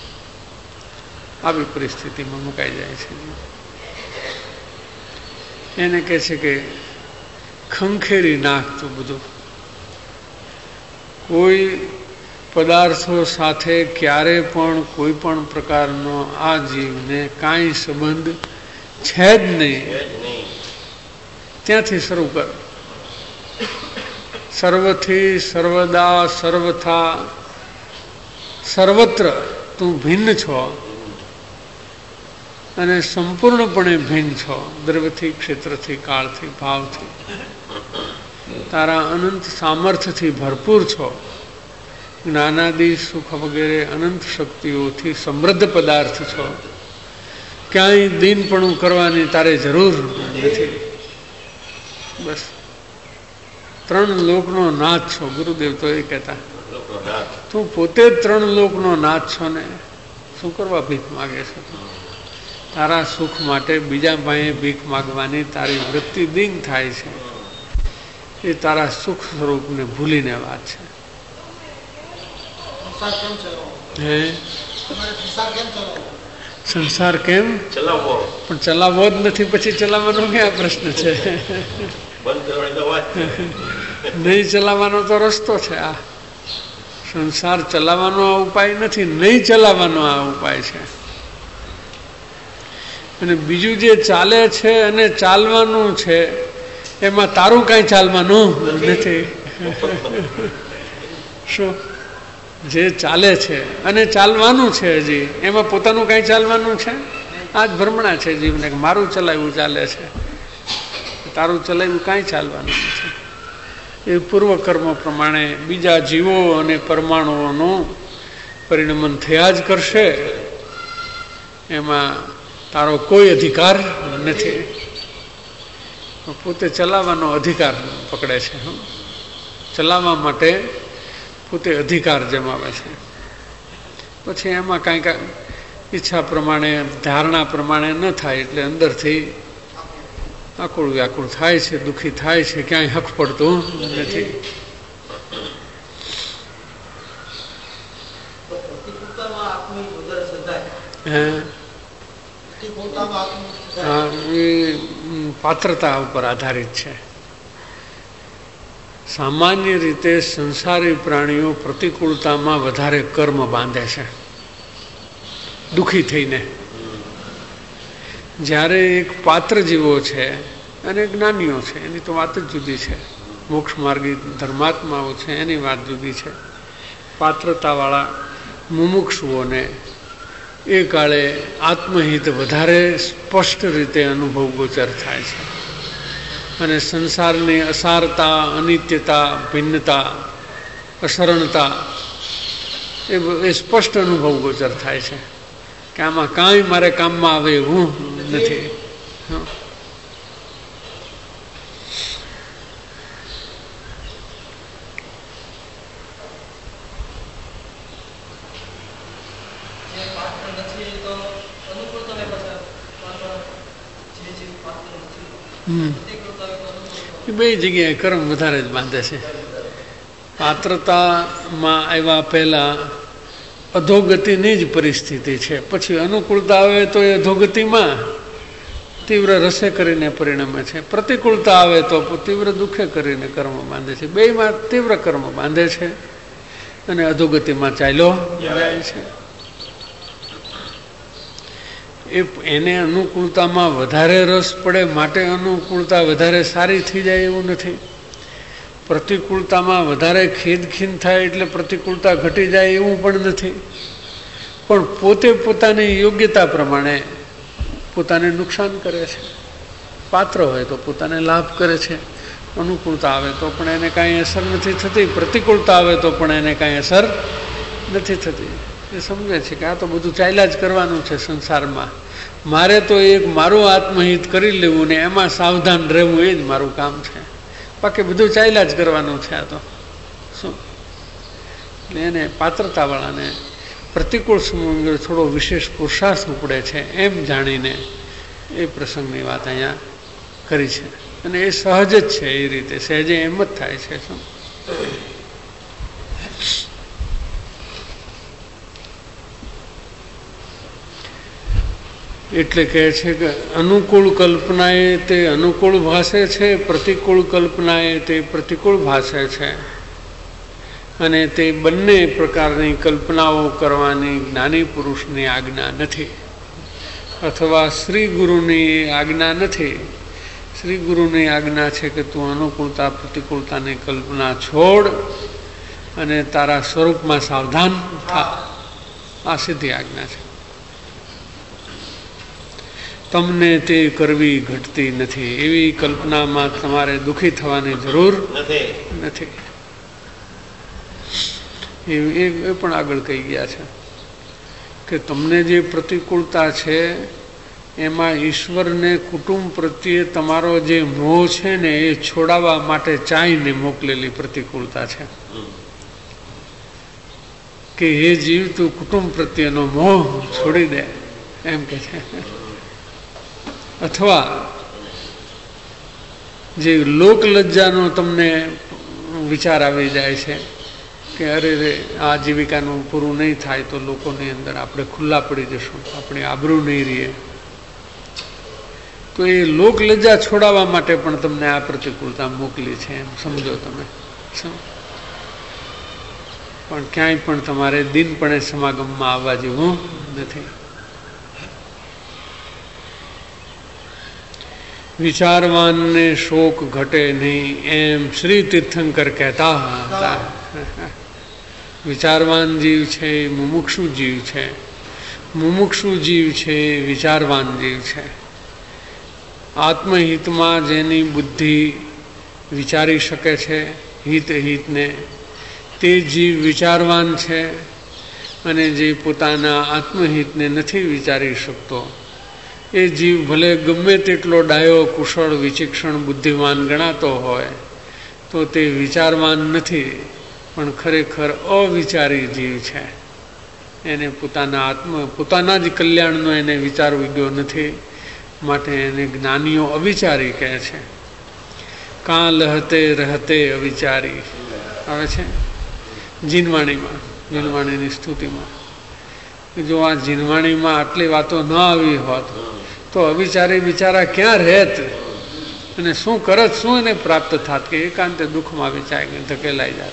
આવી પરિસ્થિતિમાં મુકાઈ જાય છે. એને કહે છે કે ખંખેરી નાખતું બધું. કોઈ પદાર્થો સાથે ક્યારે પણ કોઈ પણ પ્રકારનો આ જીવને કાંઈ સંબંધ છે જ નહીં. ત્યાંથી શરૂ કર. સર્વથી સર્વદા સર્વથા સર્વત્ર તું ભિન્ન છો અને સંપૂર્ણપણે ભિન્ન છો. દ્રવ્યથી, ક્ષેત્રથી, કાળથી, ભાવથી. તારા અનંત સામર્થ્યથી ભરપૂર છો. જ્ઞાનાદિ સુખ વગેરે અનંત શક્તિઓથી સમૃદ્ધ પદાર્થ છો. ક્યાંય દીનપણું કરવાની તારે જરૂર નથી. બસ ત્રણ લોકનો નાથ છો. ગુરુદેવ તો એ કહેતા તું પોતે જ ત્રણ લોકનો નાથ છો ને શું કરવા ભીખ માગે છે? તારા સુખ માટે બીજા પાસે ભીખ માગવાની તારી વૃત્તિ દીન થાય છે. એ તારા સુખ સ્વરૂપને ભૂલીને વાત છે. હે સંસાર કેમ ચલાવવો? પણ ચલાવવો જ નથી પછી ચલાવવાનો ક્યાં પ્રશ્ન છે? નહીં ચલાવવાનો તો રસ્તો છે. આ સંસાર ચલાવવાનો આ ઉપાય નથી, નહીં ચલાવવાનો આ ઉપાય છે. અને બીજું જે ચાલે છે અને ચાલવાનું છે એમાં તારું કાંઈ ચાલવાનું નથી. શું જે ચાલે છે અને ચાલવાનું છે હજી એમાં પોતાનું કાંઈ ચાલવાનું છે? આ જ ભ્રમણા છે જીવને કે મારું ચલાવ્યું ચાલે છે, તારું ચલાવ્યું કાંઈ ચાલવાનું નથી. એ પૂર્વકર્મ પ્રમાણે બીજા જીવો અને પરમાણુઓનું પરિણમન થયા જ કરશે. એમાં તારો કોઈ અધિકાર નથી. પોતે ચલાવવાનો અધિકાર પકડે છે. ચલાવવા માટે પોતે અધિકાર જમાવે છે. પછી એમાં કાંઈ કાંઈ ઈચ્છા પ્રમાણે ધારણા પ્રમાણે ન થાય એટલે અંદરથી આકુળ વ્યાકુળ થાય છે, દુઃખી થાય છે, ક્યાંય હક પડતું નથી. હા, એ પાત્રતા ઉપર આધારિત છે. સામાન્ય રીતે સંસારી પ્રાણીઓ પ્રતિકૂળતામાં વધારે કર્મ બાંધે છે દુઃખી થઈને. જ્યારે એક પાત્ર જીવો છે અને જ્ઞાનીઓ છે એની તો વાત જ જુદી છે, મોક્ષ માર્ગી ધર્માત્માઓ છે એની વાત જુદી છે. પાત્રતાવાળા મુમુક્ષુઓને એ કાળે આત્મહિત વધારે સ્પષ્ટ રીતે અનુભવ ગોચર થાય છે અને સંસારની અસારતા, અનિત્યતા, ભિન્નતા, અસરણતા એ સ્પષ્ટ અનુભવ ગોચર થાય છે કે આમાં કાંઈ મારે કામમાં આવે એવું નથી. બે જગ્યાએ કર્મ વધારે જ બાંધે છે. પાત્રતામાં આવ્યા પહેલા અધોગતિની જ પરિસ્થિતિ છે, પછી અનુકૂળતા આવે તો એ અધોગતિમાં તીવ્ર રસે કરીને પરિણમે છે, પ્રતિકૂળતા આવે તો તીવ્ર દુઃખે કરીને કર્મ બાંધે છે. બેયમાં તીવ્ર કર્મ બાંધે છે અને અધોગતિમાં ચાલ્યો જાય છે. એ એને અનુકૂળતામાં વધારે રસ પડે માટે અનુકૂળતા વધારે સારી થઈ જાય એવું નથી. પ્રતિકૂળતામાં વધારે ખેદખીન થાય એટલે પ્રતિકૂળતા ઘટી જાય એવું પણ નથી. પણ પોતે પોતાની યોગ્યતા પ્રમાણે પોતાને નુકસાન કરે છે. પાત્ર હોય તો પોતાને લાભ કરે છે. અનુકૂળતા આવે તો પણ એને કાંઈ અસર નથી થતી, પ્રતિકૂળતા આવે તો પણ એને કાંઈ અસર નથી થતી. એ સમજે છે કે આ તો બધું ચાલ્યા જ કરવાનું છે સંસારમાં, મારે તો એક મારું આત્મહિત કરી લેવું ને એમાં સાવધાન રહેવું એ જ મારું કામ છે, બાકી બધું ચાલ્યા જ કરવાનું છે. આ તો શું એટલે એને પાત્રતાવાળાને પ્રતિકૂળ સમય થોડો વિશેષ પુરુષાર્થ ઉપડે છે એમ જાણીને એ પ્રસંગની વાત અહીંયા કરી છે અને એ સહજ જ છે. એ રીતે સહેજે એમ જ થાય છે. શું એટલે કહે છે કે અનુકૂળ કલ્પનાએ તે અનુકૂળ ભાષે છે, પ્રતિકૂળ કલ્પનાએ તે પ્રતિકૂળ ભાષે છે અને તે બંને પ્રકારની કલ્પનાઓ કરવાની જ્ઞાની પુરુષની આજ્ઞા નથી અથવા શ્રી ગુરુની આજ્ઞા નથી. શ્રી ગુરુની આજ્ઞા છે કે તું અનુકૂળતા પ્રતિકૂળતાની કલ્પના છોડ અને તારા સ્વરૂપમાં સાવધાન થા. આ સીધી આજ્ઞા છે. તમને તે કરવી ઘટતી નથી. એવી કલ્પનામાં તમારે દુઃખી થવાની જરૂર નથી. એ પણ આગળ કહી ગયા છે કે તમને જે પ્રતિકૂળતા છે એમાં ઈશ્વરને કુટુંબ પ્રત્યે તમારો જે મોહ છે ને એ છોડાવવા માટે ચાહીને મોકલેલી પ્રતિકૂળતા છે કે એ જીવ તું કુટુંબ પ્રત્યેનો મોહ છોડી દે એમ કે છે. અથવા જે લોકલજ્જાનો તમને વિચાર આવી જાય છે કે અરે રે આ જીવિકાનું પૂરું નહીં થાય તો લોકોની અંદર આપણે ખુલ્લા પડી જશું, આપણી આબરૂ નહીં રહીએ, તો એ લોકલજ્જા છોડાવવા માટે પણ તમને આ પ્રતિકૂળતા મોકલી છે એમ સમજો તમે. પણ ક્યાંય પણ તમારે દિનપણે સમાગમમાં આવવા જેવું નથી. વિચારવાનને શોક ઘટે નહીં એમ શ્રી તીર્થંકર કહેતા હતા. વિચારવાન જીવ છે એ મુમુક્ષુ જીવ છે, મુમુક્ષુ જીવ છે એ વિચારવાન જીવ છે. આત્મહિતમાં જેની બુદ્ધિ વિચારી શકે છે હિત હિતને તે જીવ વિચારવાન છે અને જે પોતાના આત્મહિતને નથી વિચારી શકતો એ જીવ ભલે ગમે તેટલો ડાયો, કુશળ, વિચિક્ષણ, બુદ્ધિવાન ગણાતો હોય તો તે વિચારવાન નથી, પણ ખરેખર અવિચારી જીવ છે. એને પોતાના આત્મ પોતાના જ કલ્યાણનો એને વિચાર ઉગ્યો નથી માટે એને જ્ઞાનીઓ અવિચારી કહે છે. કાં લહતે રહતે અવિચારી આવે છે જીનવાણીમાં, જીનવાણીની સ્તુતિમાં. જો આ જીનવાણીમાં આટલી વાતો ન આવી હોત તો અવિચારી બિચારા ક્યાં રહેત અને શું કરત, શું એને પ્રાપ્ત થાત કે એકાંતે દુઃખમાં વિચારી ધકેલાઈ જાત.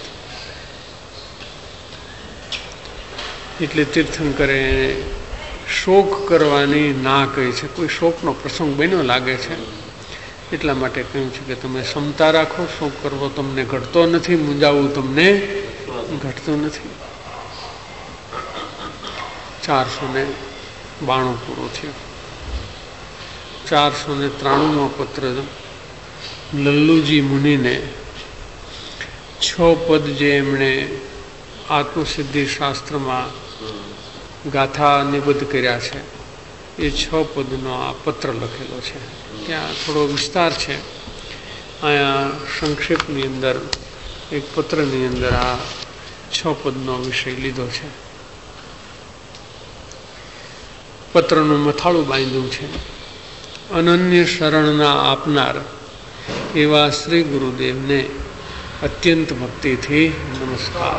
એટલે તીર્થંકરે શોક કરવાની ના કહી છે. કોઈ શોકનો પ્રસંગ બન્યો લાગે છે એટલા માટે કહ્યું છે કે તમે ક્ષમતા રાખો, શોક કરવો તમને ઘટતો નથી, મૂંઝાવવું તમને ઘટતું નથી. ચારસો ને બાણું પૂરો થયો. ચારસો ને ત્રાણુંમો પત્ર લલ્લુજી મુનિને છ પદ જે એમણે આત્મસિદ્ધિ શાસ્ત્રમાં ગાથા નિબદ્ધ કર્યા છે એ છ પદનો આ પત્ર લખેલો છે. ત્યાં થોડો વિસ્તાર છે. અહીંયા સંક્ષેપની અંદર એક પત્રની અંદર આ છ પદનો વિષય લીધો છે. પત્રનું મથાળું બાંધ્યું છે. અનન્ય શરણના આપનાર એવા શ્રી ગુરુદેવને અત્યંત ભક્તિથી નમસ્કાર.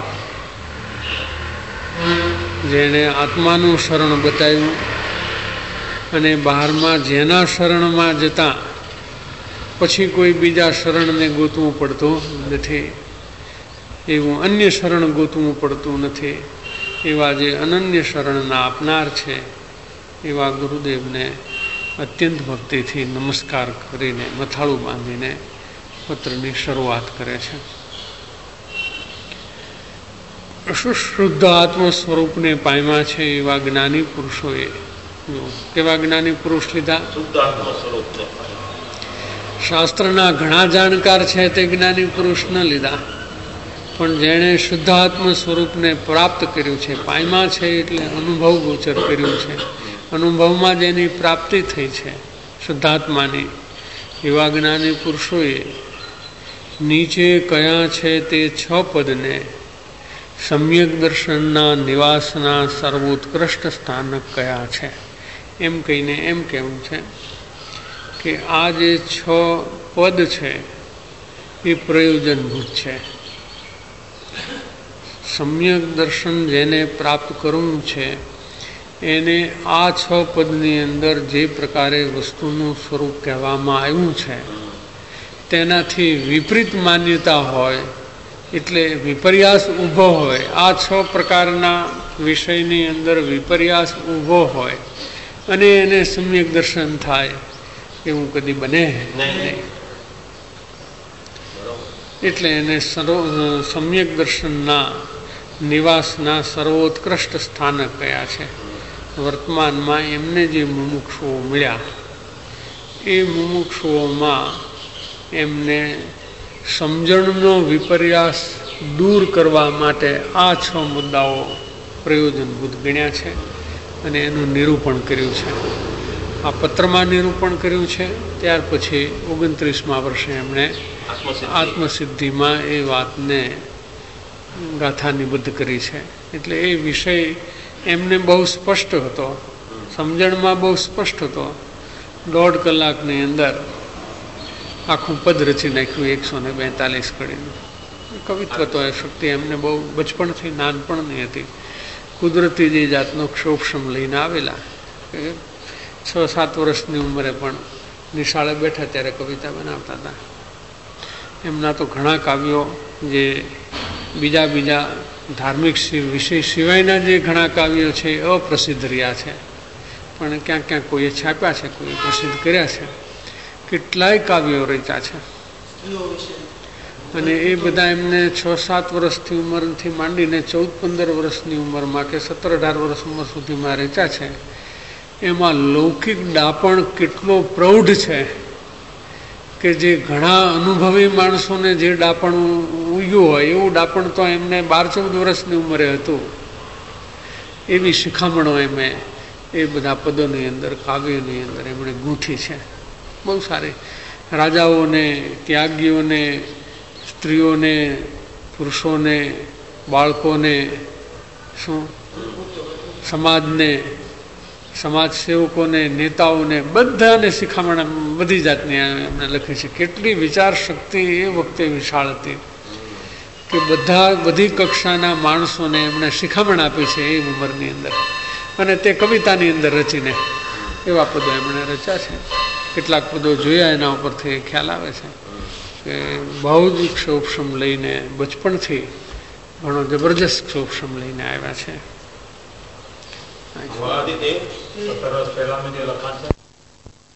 જેણે આત્માનું શરણ બતાવ્યું અને બહારમાં જેના શરણમાં જતા પછી કોઈ બીજા શરણને ગોતવું પડતું નથી, એવું અન્ય શરણ ગોતવું પડતું નથી, એવા જે અનન્ય શરણના આપનાર છે એવા ગુરુદેવને અત્યંત ભક્તિથી નમસ્કાર કરીને મથાળું બાંધીને પત્રની શરૂઆત કરે છે. શુદ્ધ આત્મ સ્વરૂપને પામ્યા છે એવા જ્ઞાની પુરુષોએ કેવા જ્ઞાની પુરુષ લીધા? શાસ્ત્રના ઘણા જાણકાર છે તે જ્ઞાની પુરુષ ન લીધા, પણ જેણે શુદ્ધાત્મ સ્વરૂપને પ્રાપ્ત કર્યું છે, પામ્યા છે એટલે અનુભવ ગોચર કર્યું છે, અનુભવમાં જેની પ્રાપ્તિ થઈ છે શુદ્ધાત્માની, એવા જ્ઞાની પુરુષોએ નીચે કયા છે તે છ પદને સમ્યક દર્શનના નિવાસના સર્વોત્કૃષ્ટ સ્થાનક કયા છે એમ કહીને એમ કહેવું છે કે આ જે છ પદ છે એ પ્રયોજનભૂત છે. સમ્યક દર્શન જેને પ્રાપ્ત કરવું છે એને આ છ પદની અંદર જે પ્રકારે વસ્તુનું સ્વરૂપ કહેવામાં આવ્યું છે તેનાથી વિપરીત માન્યતા હોય એટલે વિપર્યાસ ઊભો હોય, આ છ પ્રકારના વિષયની અંદર વિપર્યાસ ઊભો હોય અને એને સમ્યક દર્શન થાય એવું કદી બને નહીં. એટલે એને સમ્યક દર્શનના નિવાસના સર્વોત્કૃષ્ટ સ્થાનક કયા છે. વર્તમાનમાં એમને જે મુમુક્ષુઓ મળ્યા એ મુમુક્ષુઓમાં એમને સમજણનો વિપર્યાસ દૂર કરવા માટે આ છ મુદ્દાઓ પ્રયોજનભૂત ગણ્યા છે અને એનું નિરૂપણ કર્યું છે. આ પત્રમાં નિરૂપણ કર્યું છે. ત્યાર પછી ઓગણત્રીસમા વર્ષે એમણે આત્મસિદ્ધિમાં એ વાતને ગાથા નિબદ્ધ કરી છે. એટલે એ વિષય એમને બહુ સ્પષ્ટ હતો, સમજણમાં બહુ સ્પષ્ટ હતો. દોઢ કલાકની અંદર આખું પદ રચી નાખ્યું એકસો ને બેતાલીસ કડીનું. કવિત્વ તો એ શક્તિ એમને બહુ બચપણથી નાનપણની હતી. કુદરતી જે જાતનો ક્ષોભક્ષમ લઈને આવેલા, છ સાત વર્ષની ઉંમરે પણ નિશાળે બેઠા ત્યારે કવિતા બનાવતા હતા. એમના તો ઘણા કાવ્યો જે બીજા બીજા ધાર્મિક વિષય સિવાયના જે ઘણા કાવ્યો છે એ અપ્રસિદ્ધ રહ્યા છે, પણ ક્યાંક ક્યાંક કોઈએ છાપ્યા છે, કોઈએ પ્રસિદ્ધ કર્યા છે. કેટલાય કાવ્યો રચ્યા છે અને એ બધા એમને છ સાત વર્ષથી ઉંમરથી માંડીને ચૌદ પંદર વર્ષની ઉંમરમાં કે સત્તર અઢાર વર્ષ ઉંમર સુધીમાં રચ્યા છે. એમાં લૌકિક ડાપણ કેટલો પ્રૌઢ છે કે જે ઘણા અનુભવી માણસોને જે ડાપણ ઉગ્યું હોય એવું ડાપણ તો એમને બાર ચૌદ વર્ષની ઉંમરે હતું. એવી શિખામણો એમે એ બધા પદોની અંદર, કાવ્યોની અંદર એમણે ગૂંથી છે. બહુ સારી. રાજાઓને, ત્યાગીઓને, સ્ત્રીઓને, પુરુષોને, બાળકોને, શું સમાજને સમાજ સેવકોને, નેતાઓને બધાને શિખામણ બધી જાતની એમણે લખી છે. કેટલી વિચાર શક્તિ એ વખતે વિશાળ હતી કે બધા બધી કક્ષાના માણસોને એમણે શિખામણ આપી છે એ ઉંમરની અંદર, અને તે કવિતાની અંદર રચીને એવા પદો એમણે રચ્યા છે. કેટલાક પદો જોયા એના ઉપરથી ખ્યાલ આવે છે કે બહુ જ ક્ષોભક્ષમ લઈને બચપણથી ઘણો જબરજસ્ત ક્ષોભક્ષમ લઈને આવ્યા છે. તે સત્તર વર્ષ પહેલાનું જે લખાણ છે